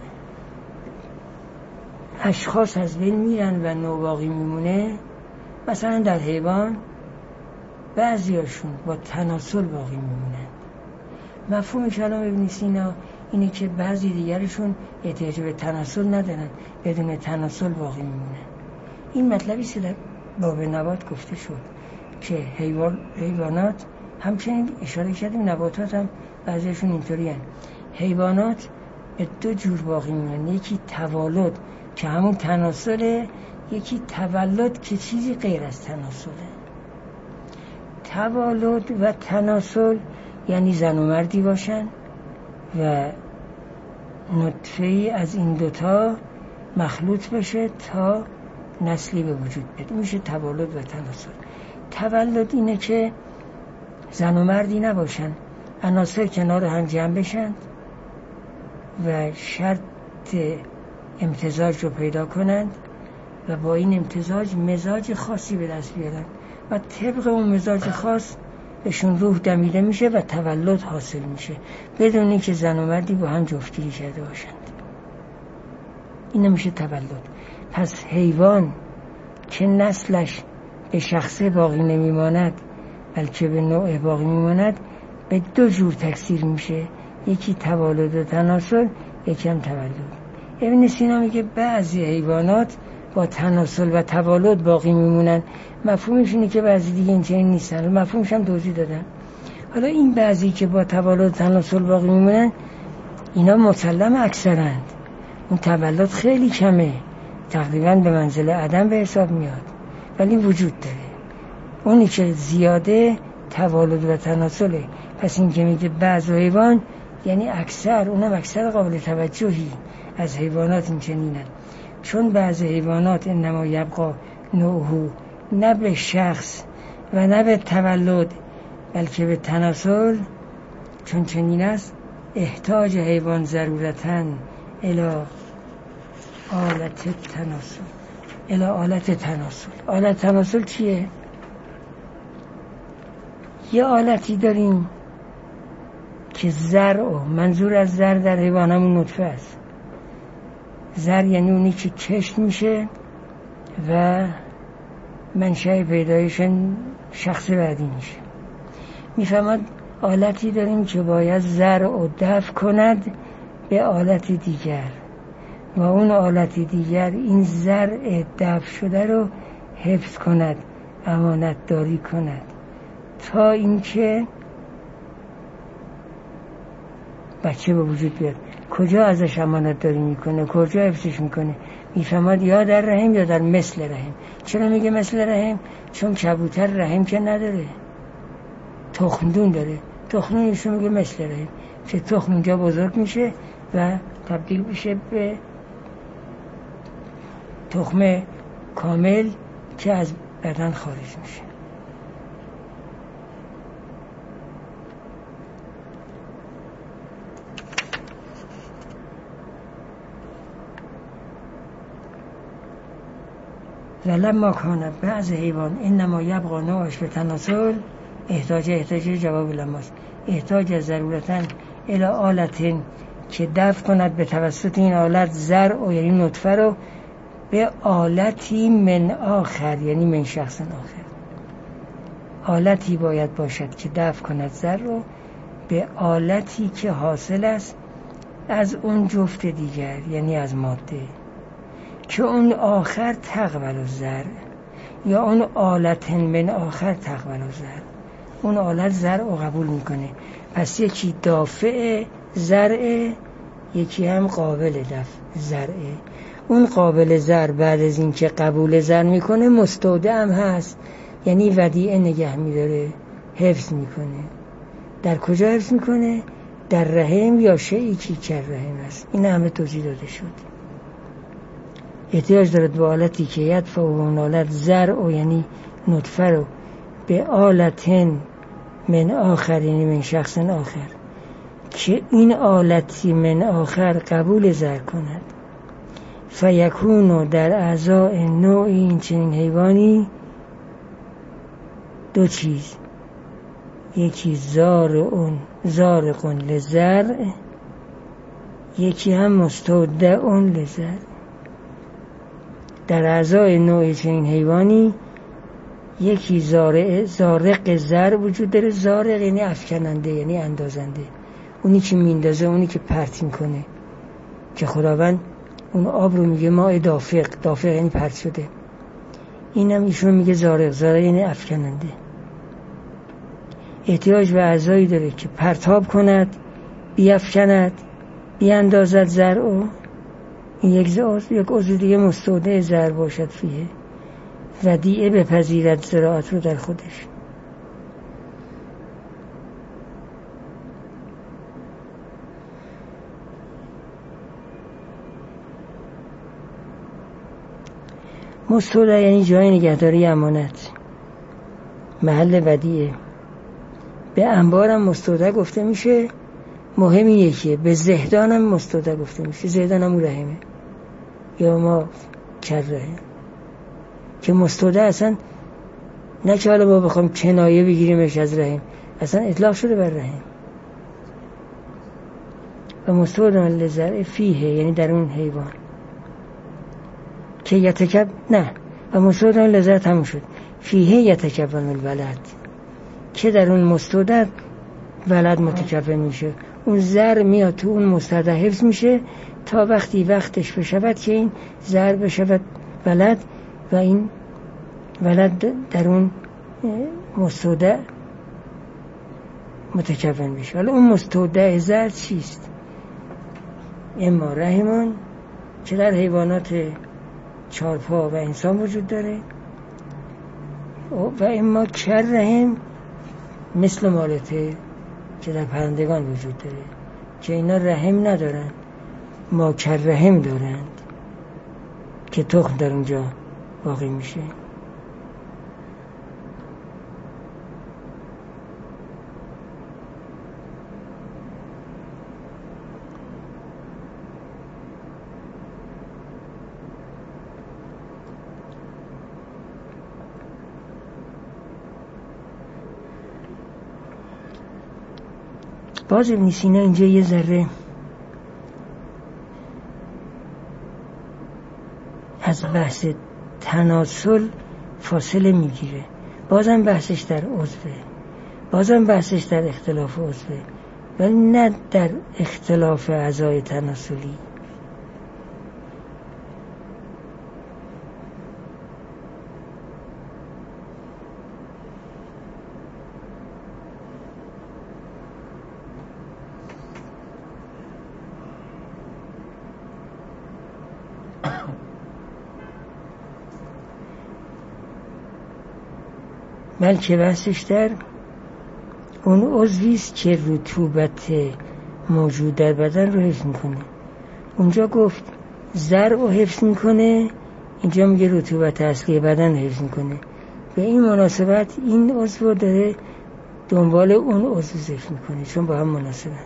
اشخاص از بین میرن و نوع باقی میمونه، مثلا در حیوان بعضیاشون با تناسل باقی میمونن. مفهوم کلام ابن سینا اینه که بعضی دیگرشون احتیاج به تناسل ندارن، بدون تناسل باقی میمونن. این مطلبی که در باب نبات گفته شد که حیوانات، همچنین اشاره کردیم نباتات هم بعضیشون اینطوری هن. حیوانات به دو جور باقی میمونن، یکی توالد که همون تناسله، یکی تولد که چیزی غیر از تناسله. توالد و تناسل یعنی زن و مردی باشن و نطفه‌ای از این دوتا مخلوط بشه تا نسلی به وجود بیاد، میشه توالد و تناسل. تولد اینه که زن و مردی نباشن، عناصر کنار هم جمع بشن و شرط امتزاج رو پیدا کنند و با این امتزاج مزاج خاصی به دست بیارن و طبق اون مزاج خاص بهشون روح دمیده میشه و تولد حاصل میشه، بدون اینکه زن و مردی با هم جفتگیری کرده باشند. این نمیشه تولد. پس حیوان که نسلش به شخصه باقی نمیماند بلکه به نوع باقی میماند، به دو جور تکثیر میشه، یکی توالد و تناسل، یکی هم تولد. ابن سینا میگه بعضی حیوانات با تناسل و توالد باقی میمونن، مفهومش اینه که بعضی دیگه این چنین نیستن، مفهومش هم توضیح دادن. حالا این بعضی که با تولد و تناسل باقی میمونن اینا مسلم اکثرند، اون تولد خیلی کمه، تقریبا به منزله عدم به حساب میاد، ولی وجود داره. اونی که زیاده تولد و تناسله. پس این که میگه بعض حیوان یعنی اکثر، اونم اکثر قابل توجهی از حیوانات این چنینن. چون بعض حیوانات انما یبقا نوعه، نه به شخص و نه به تولد بلکه به تناسل، چون چنین است احتاج حیوان ضرورتاً الی آلت تناسل. الی آلت تناسل. آلت تناسل چیه؟ یه آلتی داریم که زرع، منظور از زرع در حیوان همون نطفه است. زرع یعنی اونی که کشت میشه و منشأ پیدایشن شخص بعدی میشه. میفهمد آلتی داریم که باید زرع و دفع کند به آلت دیگر و اون آلت دیگر این زرع دفع شده رو حفظ کند، امانت داری کند، تا اینکه بچه به وجود بیاد. کجا ازش امانت داری میکنه؟ کجا حفظش میکنه؟ میفهمد یا در رحم یا در مثل رحم. چرا میگه مثل رحم؟ چون کبوتر رحم که نداره، تخمدون داره. تخمدونشون میگه مثل رحم، که تخم اونجا بزرگ میشه و تبدیل میشه به تخم کامل که از بدن خارج میشه. ولما کان بعض حیوان انما یبقا نوعش به تناسل، احتاج جواب لماست، احتاج ضرورتاً الی آلتین که دفع کند به توسط این آلت زرع یعنی نطفه رو به آلتی من آخر یعنی من شخص آخر. آلتی باید باشد که دفع کند زرع رو به آلتی که حاصل است از اون جفت دیگر یعنی از ماده، که اون آخر تقبل الزرع یا اون آلت من آخر تقبل الزرع، اون آلت زرع رو قبول میکنه. پس یکی دافع زرع، یکی هم قابل دفع زرعه. اون قابل زرع بعد از این که قبول زرع میکنه مستودع هم هست، یعنی ودیعه نگه میداره، حفظ میکنه. در کجا حفظ میکنه؟ در رحم یا شیئی که رحم است. این همه توضیح داده شد. احتیاج دارد به آلتی که یدفع اون آلت زرع یعنی نطفه رو به آلتن من آخر یعنی من شخص آخر، که این آلتی من آخر قبول زرع کند. فیکونو در اعضاء نوع این چنین حیوانی دو چیز، یکی زارقون لزرع، یکی هم مستودعون لزرع. در اعضای نوع چنین حیوانی یکی زارق زرع وجود داره. زارق یعنی افکننده یعنی اندازنده، اونی که میندازه، اونی که پرت میکنه، که خداوند اون آب رو میگه ماء دافق یعنی پرت شده. اینم ایشون میگه زارق یعنی افکننده. احتیاج به اعضایی داره که پرتاب کند، بیافکند، بیاندازد زرع. این یک عضو دیگه مستودع زرع باشد فیه، ودیعه بپذیرد زراعت رو در خودش. مستودع یعنی جای نگهداری امانت، محل ودیعه. به انبار هم مستودع گفته میشه. مهم اینه که به زهدان هم مستودع گفته میشه. زهدان هم رحمه یا ما کره، که مستودع اصلا نه که حالا ما بخوام کنایه بگیریمش از رحم، اصلا اطلاق شده بر رحم. و مستودع لزرع فیه یعنی در اون حیوان که یتکب نه، و مستودع لزرع تموم شد. فیه یتکبن الولد، که در اون مستودع ولد متکون میشه. اون زر میاد تو اون مستودع حفظ میشه تا وقتی وقتش بشود که این زر بشود ولد و این ولد در اون مستودع متکون میشه. حالا اون مستودع زر چیست؟ اما رحمون که در حیوانات چارپا و انسان وجود داره و اما کر رحم مثل مالته که در پرندگان وجود داره که اینا رحم ندارن، ما کر رحم دارند که تخم در اونجا واقع میشه. باز ابن سینا اینجا یه ذره از بحث تناسل فاصله میگیره. بازم بحثش در عضوه، بازم بحثش در اختلاف عضوه، ولی نه در اختلاف اعضای تناسلی. بلکه بحثش در اون عضویست که رطوبت موجود در بدن رو حفظ میکنه. اونجا گفت زر رو حفظ میکنه، اینجا میگه رطوبت اصلی بدن رو حفظ میکنه. به این مناسبت این عضو رو داره دنبال اون عضو ذکر میکنه چون با هم مناسبند.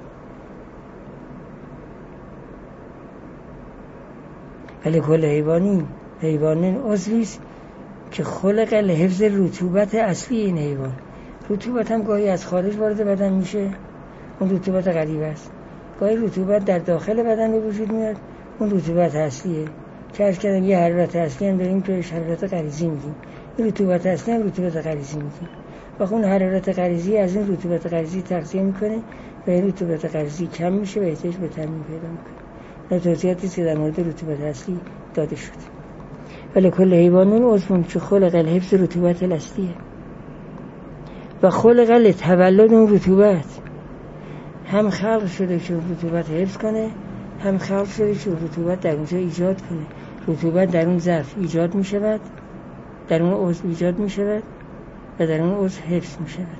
ولی کل حیوانی عضویست که خلق لحفظ رطوبت اصلی این حیوان. رطوبت هم گاهی از خارج وارد بدن میشه، اون رطوبت غریبه است. گاهی رطوبت در داخل بدن به وجود میاد، اون رطوبت اصلیه. که عرض کردم یه حرارت اصلی هم داریم که حرارت غریزی میگیم. این رطوبت اصلی هم رطوبت غریزی میگیم. و اون حرارت غریزی از این رطوبت غریزی تغذیه میکنه و این رطوبت غریزی کم میشه و احتیاج به تامین پیدا میکنه. توضیحاتی که در مورد رطوبت اصلی داده شد. ولی کل حیوانون عضوون که خلق لحفظ رطوبت الاصلیه و خلق لتولد اون رطوبت. هم خلق شده که رطوبت حفظ کنه، هم خلق شده که رطوبت در اونجا ایجاد کنه. رطوبت در اون ظرف ایجاد می شود، در اون عضو ایجاد می شود و در اون عضو حفظ می شود.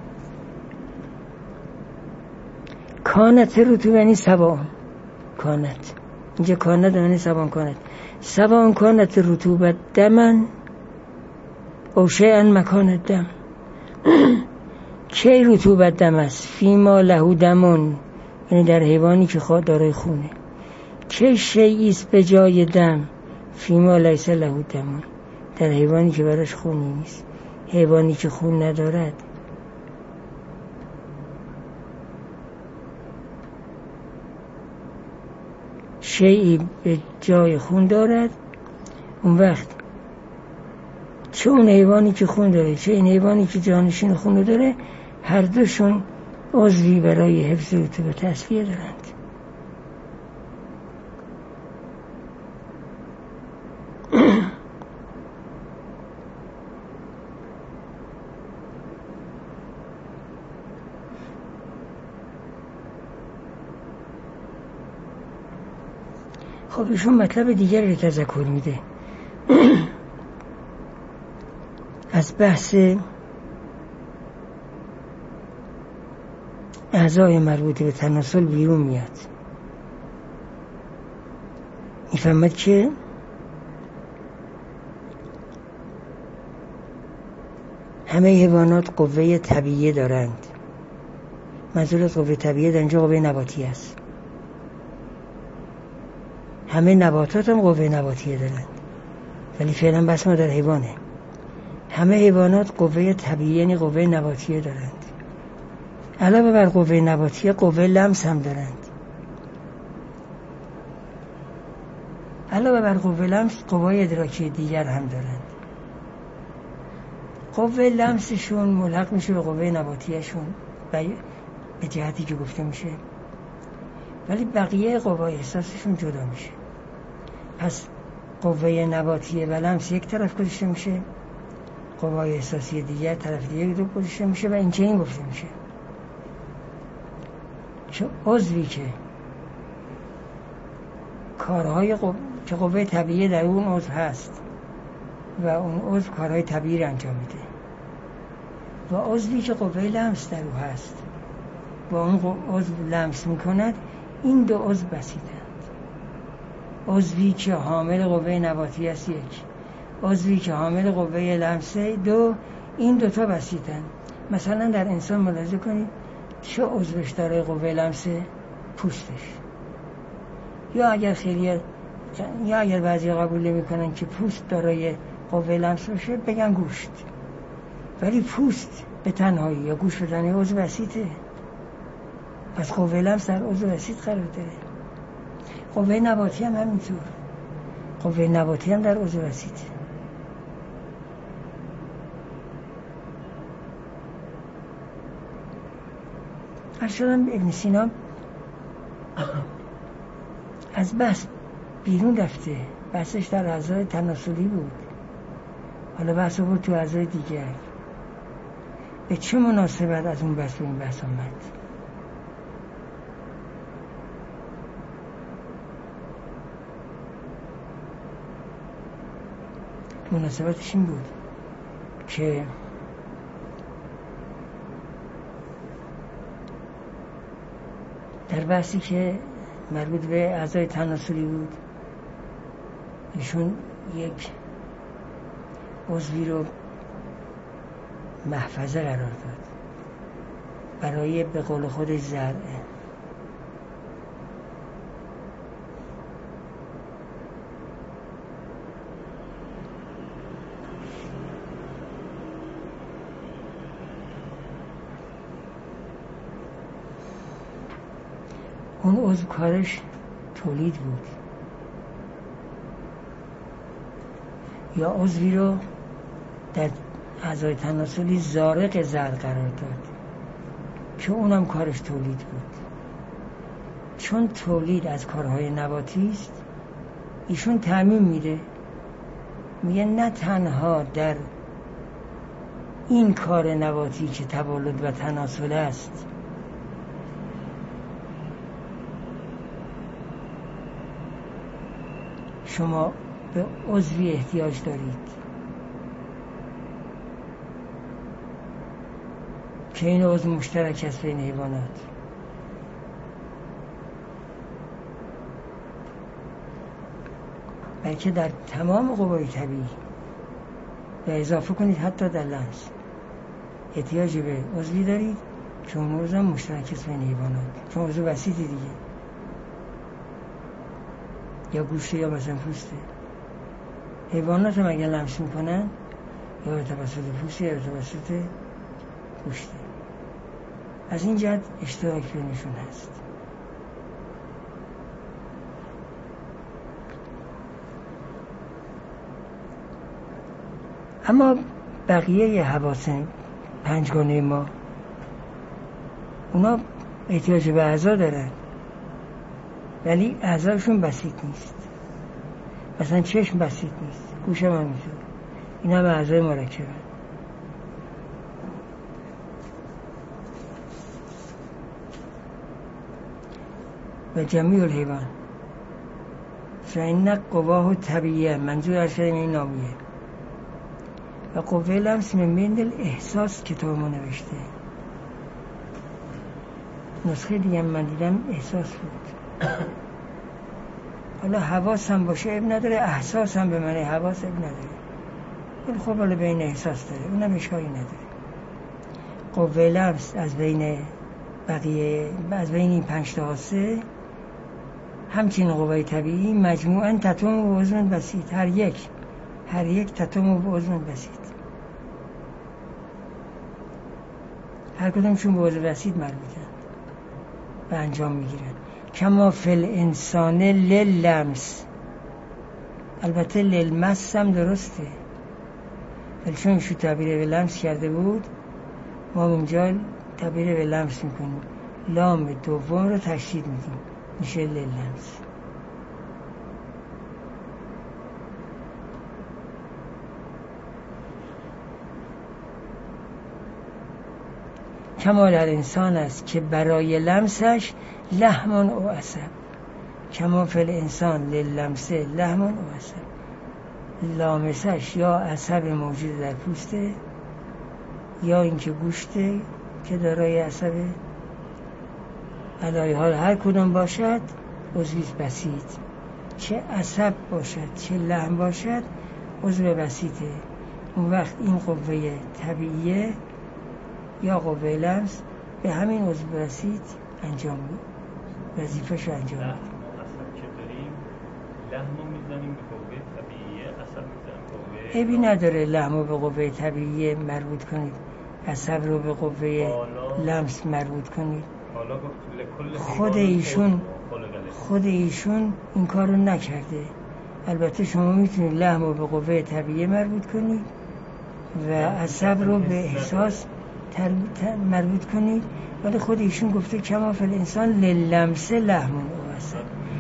کانت رطوبت یعنی سواء کانت، اینجا کانت یعنی سواء کانت. سواء کانت رطوبت دمن او شیئا مکان دم. چه رطوبت دم است؟ فیما له دمون، یعنی در حیوانی که دارای خونه. چه شیئی است به جای دم؟ فیما لیس له دمون، در حیوانی که براش خونی نیست. حیوانی که خون ندارد شیئی به جای خون دارد، اون وقت چه اون حیوانی که خون داره چه این حیوانی که جانشین خون داره، هر دوشون عضوی برای حفظ رطوبت اصلیه دارند. خب ایشون مطلب دیگری رو تذکر میده. از بحث اعضای مربوط به تناسل بیرون میاد. میفهمد که همه حیوانات قوه طبیعیه دارند. منظور از قوه طبیعیه در اینجا قوه نباتی است. همه نباتات هم قوه نباتیه دارند، ولی فعلا بس ما در حیوانه. همه حیوانات قوه طبیعی یعنی قوه نباتیه دارند. علاوه بر قوه نباتیه قوه لمس هم دارند. علاوه بر قوه لمس قوه ادراکی دیگر هم دارند. قوه لمسشون ملحق میشه به قوه نباتیشون به جهتی که گفته میشه، ولی بقیه قوای احساسشون جدا میشه. پس قوه نباتیه و لمس یک طرف گذاشته میشه، قوای احساسی دیگر طرف دیگه رو گذاشته میشه و این چنین گفته میشه. چه عضوی که کارهای که قوه طبیعی در اون عضو هست و اون عضو کارهای طبیعی رو انجام میده، و عضوی که قوه لمس در او هست و اون عضو لمس میکند، این دو عضو بسیطند. عضوی که حامل قوه نباتی است یک، عضوی که حامل قوه لمسه دو، این دوتا بسیطند. مثلا در انسان ملاحظه کنید چه عضوش داره قوه لمسه؟ پوستش. یا اگر بعضی قبول نمی‌کنن که پوست دارای قوه لمس باشه، بگن گوشت. ولی پوست به تنهایی یا گوشت به تنهایی عضو بسیطه. پس قوه لمس در عضو بسیط قرار داره. قوه نباتی هم همینطور. قوه نباتی هم در عضو بسیطه. ارشدم ابن سینا از بحث بیرون رفته. بحثش در اعضای تناسلی بود، حالا بحث بود تو اعضای دیگر. به چه مناسبت از اون بحث به این بحث آمد؟ مناسبتش این بود که در بحثی که مربوط به اعضای تناسلی بود، ایشون یک عضوی رو محفظه قرار داد برای به قول خودش زرعه. اون عضو کارش تولید بود، یا عضوی رو در اعضای تناسلی زارق زرع قرار داد که اونم کارش تولید بود. چون تولید از کارهای نباتی است، ایشون تعمیم میده، میگه نه تنها در این کار نباتی که تولد و تناسل است شما به عضوی احتیاج دارید که این عضو مشترک است بین حیوانات، بلکه در تمام قوای طبیعی و اضافه کنید حتی در لمس احتیاج به عضوی دارید که اون عضو هم مشترک است بین حیوانات، چون عضو بسیطی دیگه، یا گوشته یا مثلا پوسته. حیوانات هم اگر لمس میکنن یا به توسط پوسته یا به توسط گوشته. از این جهت اشتراک بینشون هست. اما بقیه حواس پنجگانه ما، اونا احتیاج به اعضا دارن ولی اعضاشون بسیط نیست. مثلا چشم بسیط نیست، گوش هم همینطور، این هم اعضای مرکبه. و جمیع الحیوان فإن قواه طبیعیه، منظور ارشد این نامیه، و قوه لمس من بین الاحساس کتاب ما نوشته. نسخه دیگه من دیدم احساس بود. حالا حواس هم باشه اب نداره، احساس هم به معنی حواس اب نداره، ولی خب حالا بین احساس داره، اونم اشکالی نداره. قوه لمس از بین بقیه، از بین این 5 تا 3 همچین قوه طبیعی مجموعاً تتم و عضو بسیط، هر یک تتم و عضو بسیط، هر کدومشون به عضو بسیط مربوطن و انجام میگیرن. کما فی الانسان للمس، البته للمس هم درسته، ولی چون ایشون تعبیر به لمس کرده بود ما اونجا تعبیر به لمس میکنیم، لام دوم رو تشدید میدیم، میشه للمس. کما در انسان است که برای لمسش لحم و عصب. کما فی الانسان للمس لحم و عصب. لامسش یا عصب موجود در پوسته یا اینکه گوشته که دارای عصبه. علایه حال هر کدوم باشد عضوی بسیط، چه عصب باشد چه لحم باشد عضو بسیطه. اون وقت این قوه طبیعیه یا قوه لمس به همین عضو بسیط انجام وظیفه‌ش انجام میده. عصب که داریم لحمو میزنیم به قوه طبیعیه، عصب میزنیم قوه. عیبی نداره لحمو به قوه طبیعیه مربوط کنید، عصب رو به قوه لمس مربوط کنید. خود ایشون این کار رو نکرده. البته شما میتونید لحم رو به قوه طبیعیه مربوط کنید و عصب رو به احساس مربوط کنید، ولی خود ایشون گفته کما فی الانسان للمس لحم و عصب.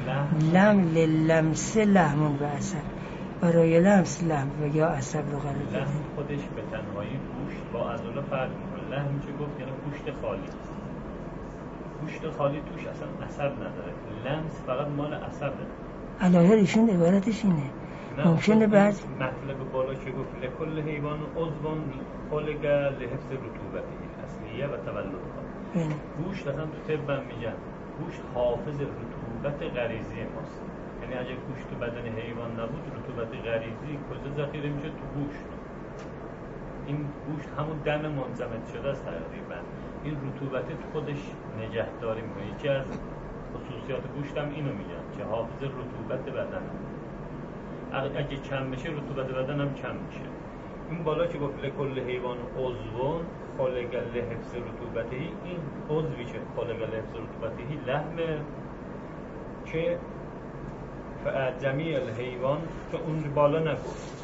للمس لحم و عصب، برای لمس لحم و یا عصب رو قرار داده. لحم خودش به تنهایی گوشت با عضله فرق میکنه. لحم چه گفت یعنی گوشت خالی. گوشت خالی توش اصلا عصب نداره. لمس فقط مال عصبه. علاوه ایشون عبارتش اینه. ممکنه بعد مطلب بالا که گفت لکل حیوان عضو خلق لحفظ رطوبته اصلیه و تولدها. گوشت اصلا تو طب هم میگن گوشت حافظ رطوبت غریزی ماست. یعنی اگه گوشت تو بدن حیوان نبود رطوبت غریزی کجا ذخیره میشه؟ تو گوشت. این گوشت همون دم منجمد شده است تقریبا. این رطوبت تو خودش نگهداری میکنه. یکی از خصوصیات گوشت هم اینو میگن که حافظ رطوبت بدن. اگه کم بشه رطوبت بدن هم کم میشه. این بالا که گفت لکل حیوان عضوون خلق لحفظ رطوبتهی، این عضوی که خلق لحفظ رطوبتهی لحمه که جمیع الحیوان که اون بالا نگفت.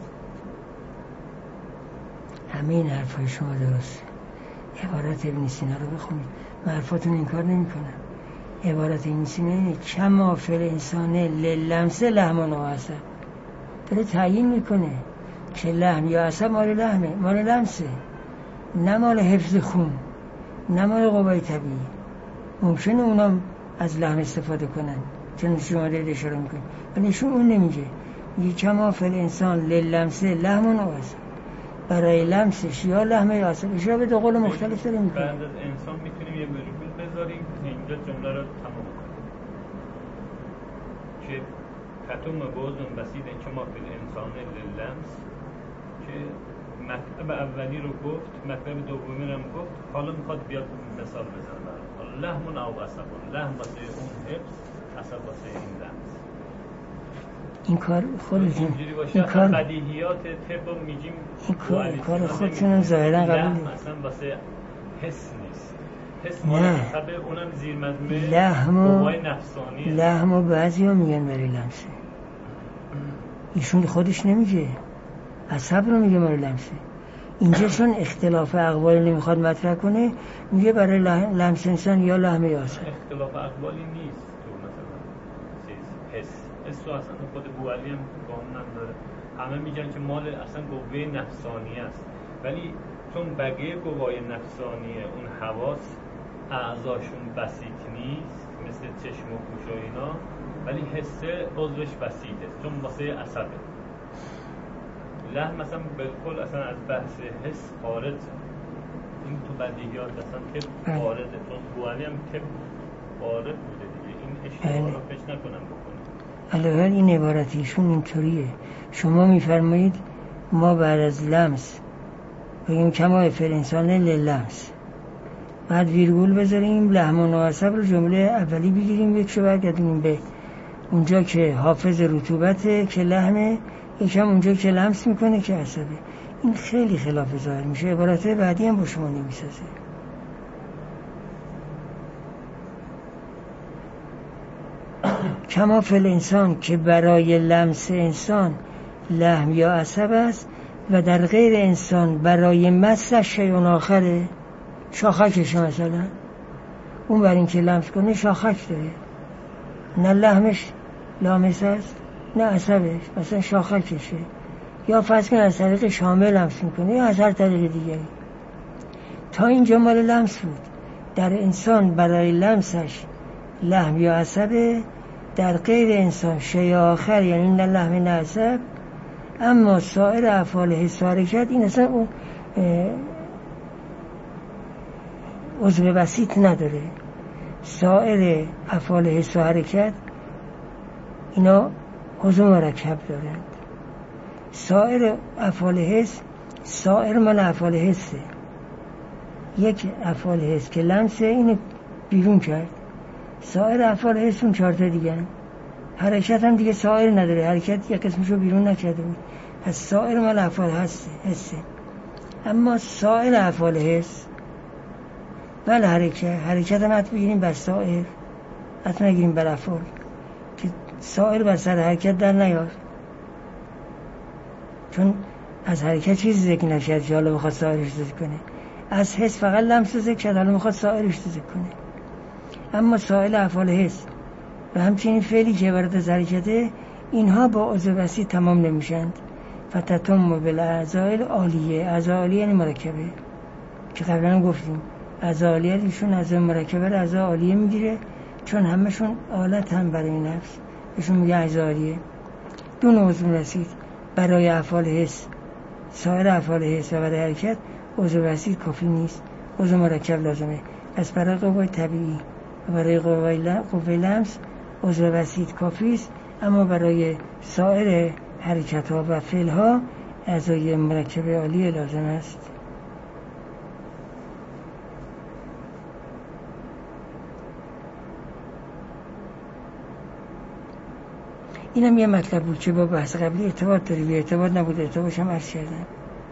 همین حرفای شما درسته. عبارت ابن سینا رو بخونید، من حرفاتون این کار نمی کنم. عبارت ابن سینا اینه کما فی الانسان للمس لحم و عصب. داره تعیین میکنه که لحم یا عصب مال لحمه، مال لمسه، نه مال حفظ خون، نه مال قوای طبیعی. ممکنه اونا از لحم استفاده کنن چون شما دارید اشاره میکنید، ولی ایشون اون نمیگه. میگه کما فی الانسان للمس لحم و عصب، برای لمسش یا لحم یا عصب. اشاره به دو قول مختلف داره میکنه. بعد از انسان میتونیم یه ویرگول بذاریم اینجا جمله رو تمام کنیم که کتم بازم بسیده کما فی الانسان للمس، که مطلب اولی رو گفت، مطلب دومی رو هم گفت، حالا میخواد بیاد مثال بزنه. لحم او عصب، لحم واسه اون حفظ، عصب واسه این لمس. این کار خودتون این کار بدیهیات طب میگیم، این کار خودتون ظاهرا قبول لحم اصلا واسه حس نیست. حس مال عصب، اونم زیر مجموعه قوای نفسانی. لحمو بعضیا میگن برای لمسه، ایشون خودش نمیگه، عصب رو میگه برای لمسه. اینجا چون اختلاف اقوال نمیخواد مطرح کنه میگه برای لمس انسان یا لحم یا عصب. اختلاف اقوالی نیست تو مثلا حس اصلا خود بوعلی هم قانون داره. همه میگن که مال اصلا قوه نفسانی است، ولی چون بقیه قوای نفسانی اون حواس اعضاشون بسیط نیست مثل چشم و گوش و اینا، ولی حسه عضوش بسیطه چون واسه عصبه. لحم مثلا بالکل اصلا از بحث حس خارج. این تو بدیهیات اصلا طب خارجه، چون بوعلی هم طب خارج بوده دیگه. این اشتباه رو فکر نکنم بکنه. علاوه این عبارت ایشون اینطوریه. شما میفرمایید ما بعد از لمس بگیم کما فی الانسان للمس، بعد ویرگول بذاریم لحم و عصب رو جمله اولی بگیریم یکشو برگردونیم به اونجا که حافظ رطوبته که لحمه، یکم اونجا که لمس میکنه که عصبه. این خیلی خلاف ظاهر میشه. عبارت بعدی هم با شما نمیسازه. کما فی الانسان که برای لمس انسان لحم یا عصب است و در غیر انسان برای مسش شیء آخره. شاخکش مثلا اون برای این که لمس کنه شاخک داره، نه لحمش لامسه است نه عصبش، مثلا شاخکشه، یا فرض کن از طریق شامل لمس میکنه یا از هر طریق دیگری. تا اینجا مال لمس بود. در انسان برای لمسش لحم یا عصبه، در غیر انسان شیء آخر، یعنی نه لحم نه عصب. اما سایر افعال حس و حرکت این اصلا اون عضو وسیط نداره. سایر افعال حس و حرکت اینا عضو مرکب دارند. سایر افعال حس، سایر مال افعال حسه. یک افعال حس که لمسه اینو بیرون کرد، سایر افعال حس اون 4 تا دیگه. حرکت هم دیگه سایر نداره، حرکت یک قسمشو بیرون نکرده بود، پس سایر مال افعال حسه. اما سایر افعال حس بله حرکت هم حتی بگیریم بر سایر، حتی نگیریم بر افعال که سایر بر سر حرکت در نیار، چون از حرکت چیزی ذکر نشد که حالا بخواد سایرش ذکر کنه. از حس فقط لمس ذکر شد، حالا میخواد سایرش ذکر کنه. اما سایر افعال حس و همچنین فعلی که عبارت از حرکته، اینها با عضو وسیط تمام نمیشند. فتتم بالاعضاء العالیه. اعضاء عالیه یعنی مرکبه که قبلا گفتیم اعضاء عالیه ایشون اعضاء مرکبه رو اعضاء عالیه میگیره، چون همشون آلت هم برای نفس، ایشون میگه اعضاء عالیه. دو نوع عضو وسیط برای افعال حس، سایر افعال حس و برای حرکت عضو وسیط کافی نیست، عضو مرکب لازمه. پس برای قوای طبیعی و برای قوای لمس عضو وسیط کافی است، اما برای سایر حرکت ها و فعل ها اعضای مرکب عالی لازم است. اینم یه مطلب بود که با بحث قبلی ارتباط داره، بی ارتباط نبود، ارتباطش هم عرض کردم.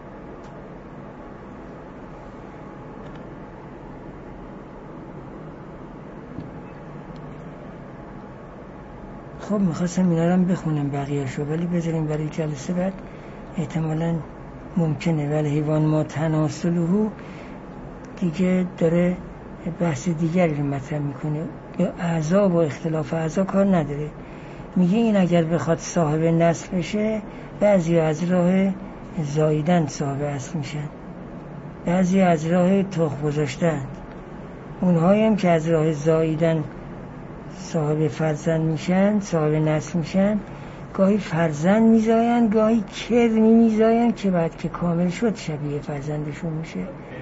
خب میخواستم اینا رو هم بخونم بقیه‌شو، ولی بذاریم برای جلسه بعد، احتمالاً ممکنه. ولی حیوان ما تناسله دیگه داره بحث دیگری رو مطرح میکنه، به اعضا و اختلاف اعضا کار نداره. میگه این اگر بخواد صاحب نسل بشه، بعضی از راه زاییدن صاحب اصل میشن، بعضی از راه تخم گذاشتن. اونهایی هم که از راه زاییدن صاحب فرزند میشن، صاحب نسل میشن، گاهی فرزند میزاین، گاهی کرمی میزاین که بعد که کامل شد شبیه فرزندشون میشه.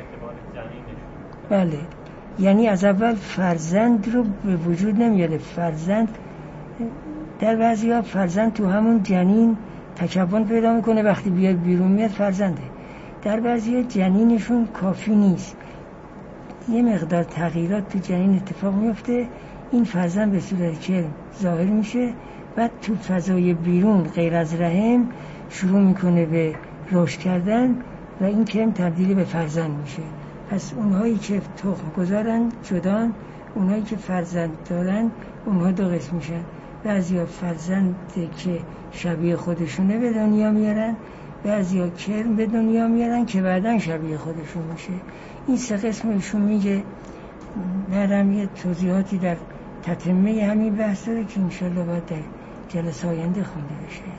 بله، یعنی از اول فرزند رو به وجود نمیاره. فرزند در بعضی ها فرزند تو همون جنین تکون پیدا میکنه، وقتی بیاد بیرون میاد فرزنده. در بعضی ها جنینشون کافی نیست، یه مقدار تغییرات تو جنین اتفاق میفته، این فرزند به صورت کرم ظاهر میشه، بعد تو فضای بیرون غیر از رحم شروع میکنه به رشد کردن و این کرم تبدیل به فرزند میشه. پس اونهایی که تخم گذارن جدان، اونهایی که فرزند دارن اونها دو قسم میشن. بعضیا فرزند که شبیه خودشونه به دنیا میارن، بعضیا کرم به دنیا میارن که بعدن شبیه خودشون میشه. این سه قسم ایشون میگه. بعدم یه توضیحاتی در تتمه همین بحث داره که انشالله باید در جلسه آینده خونده بشه.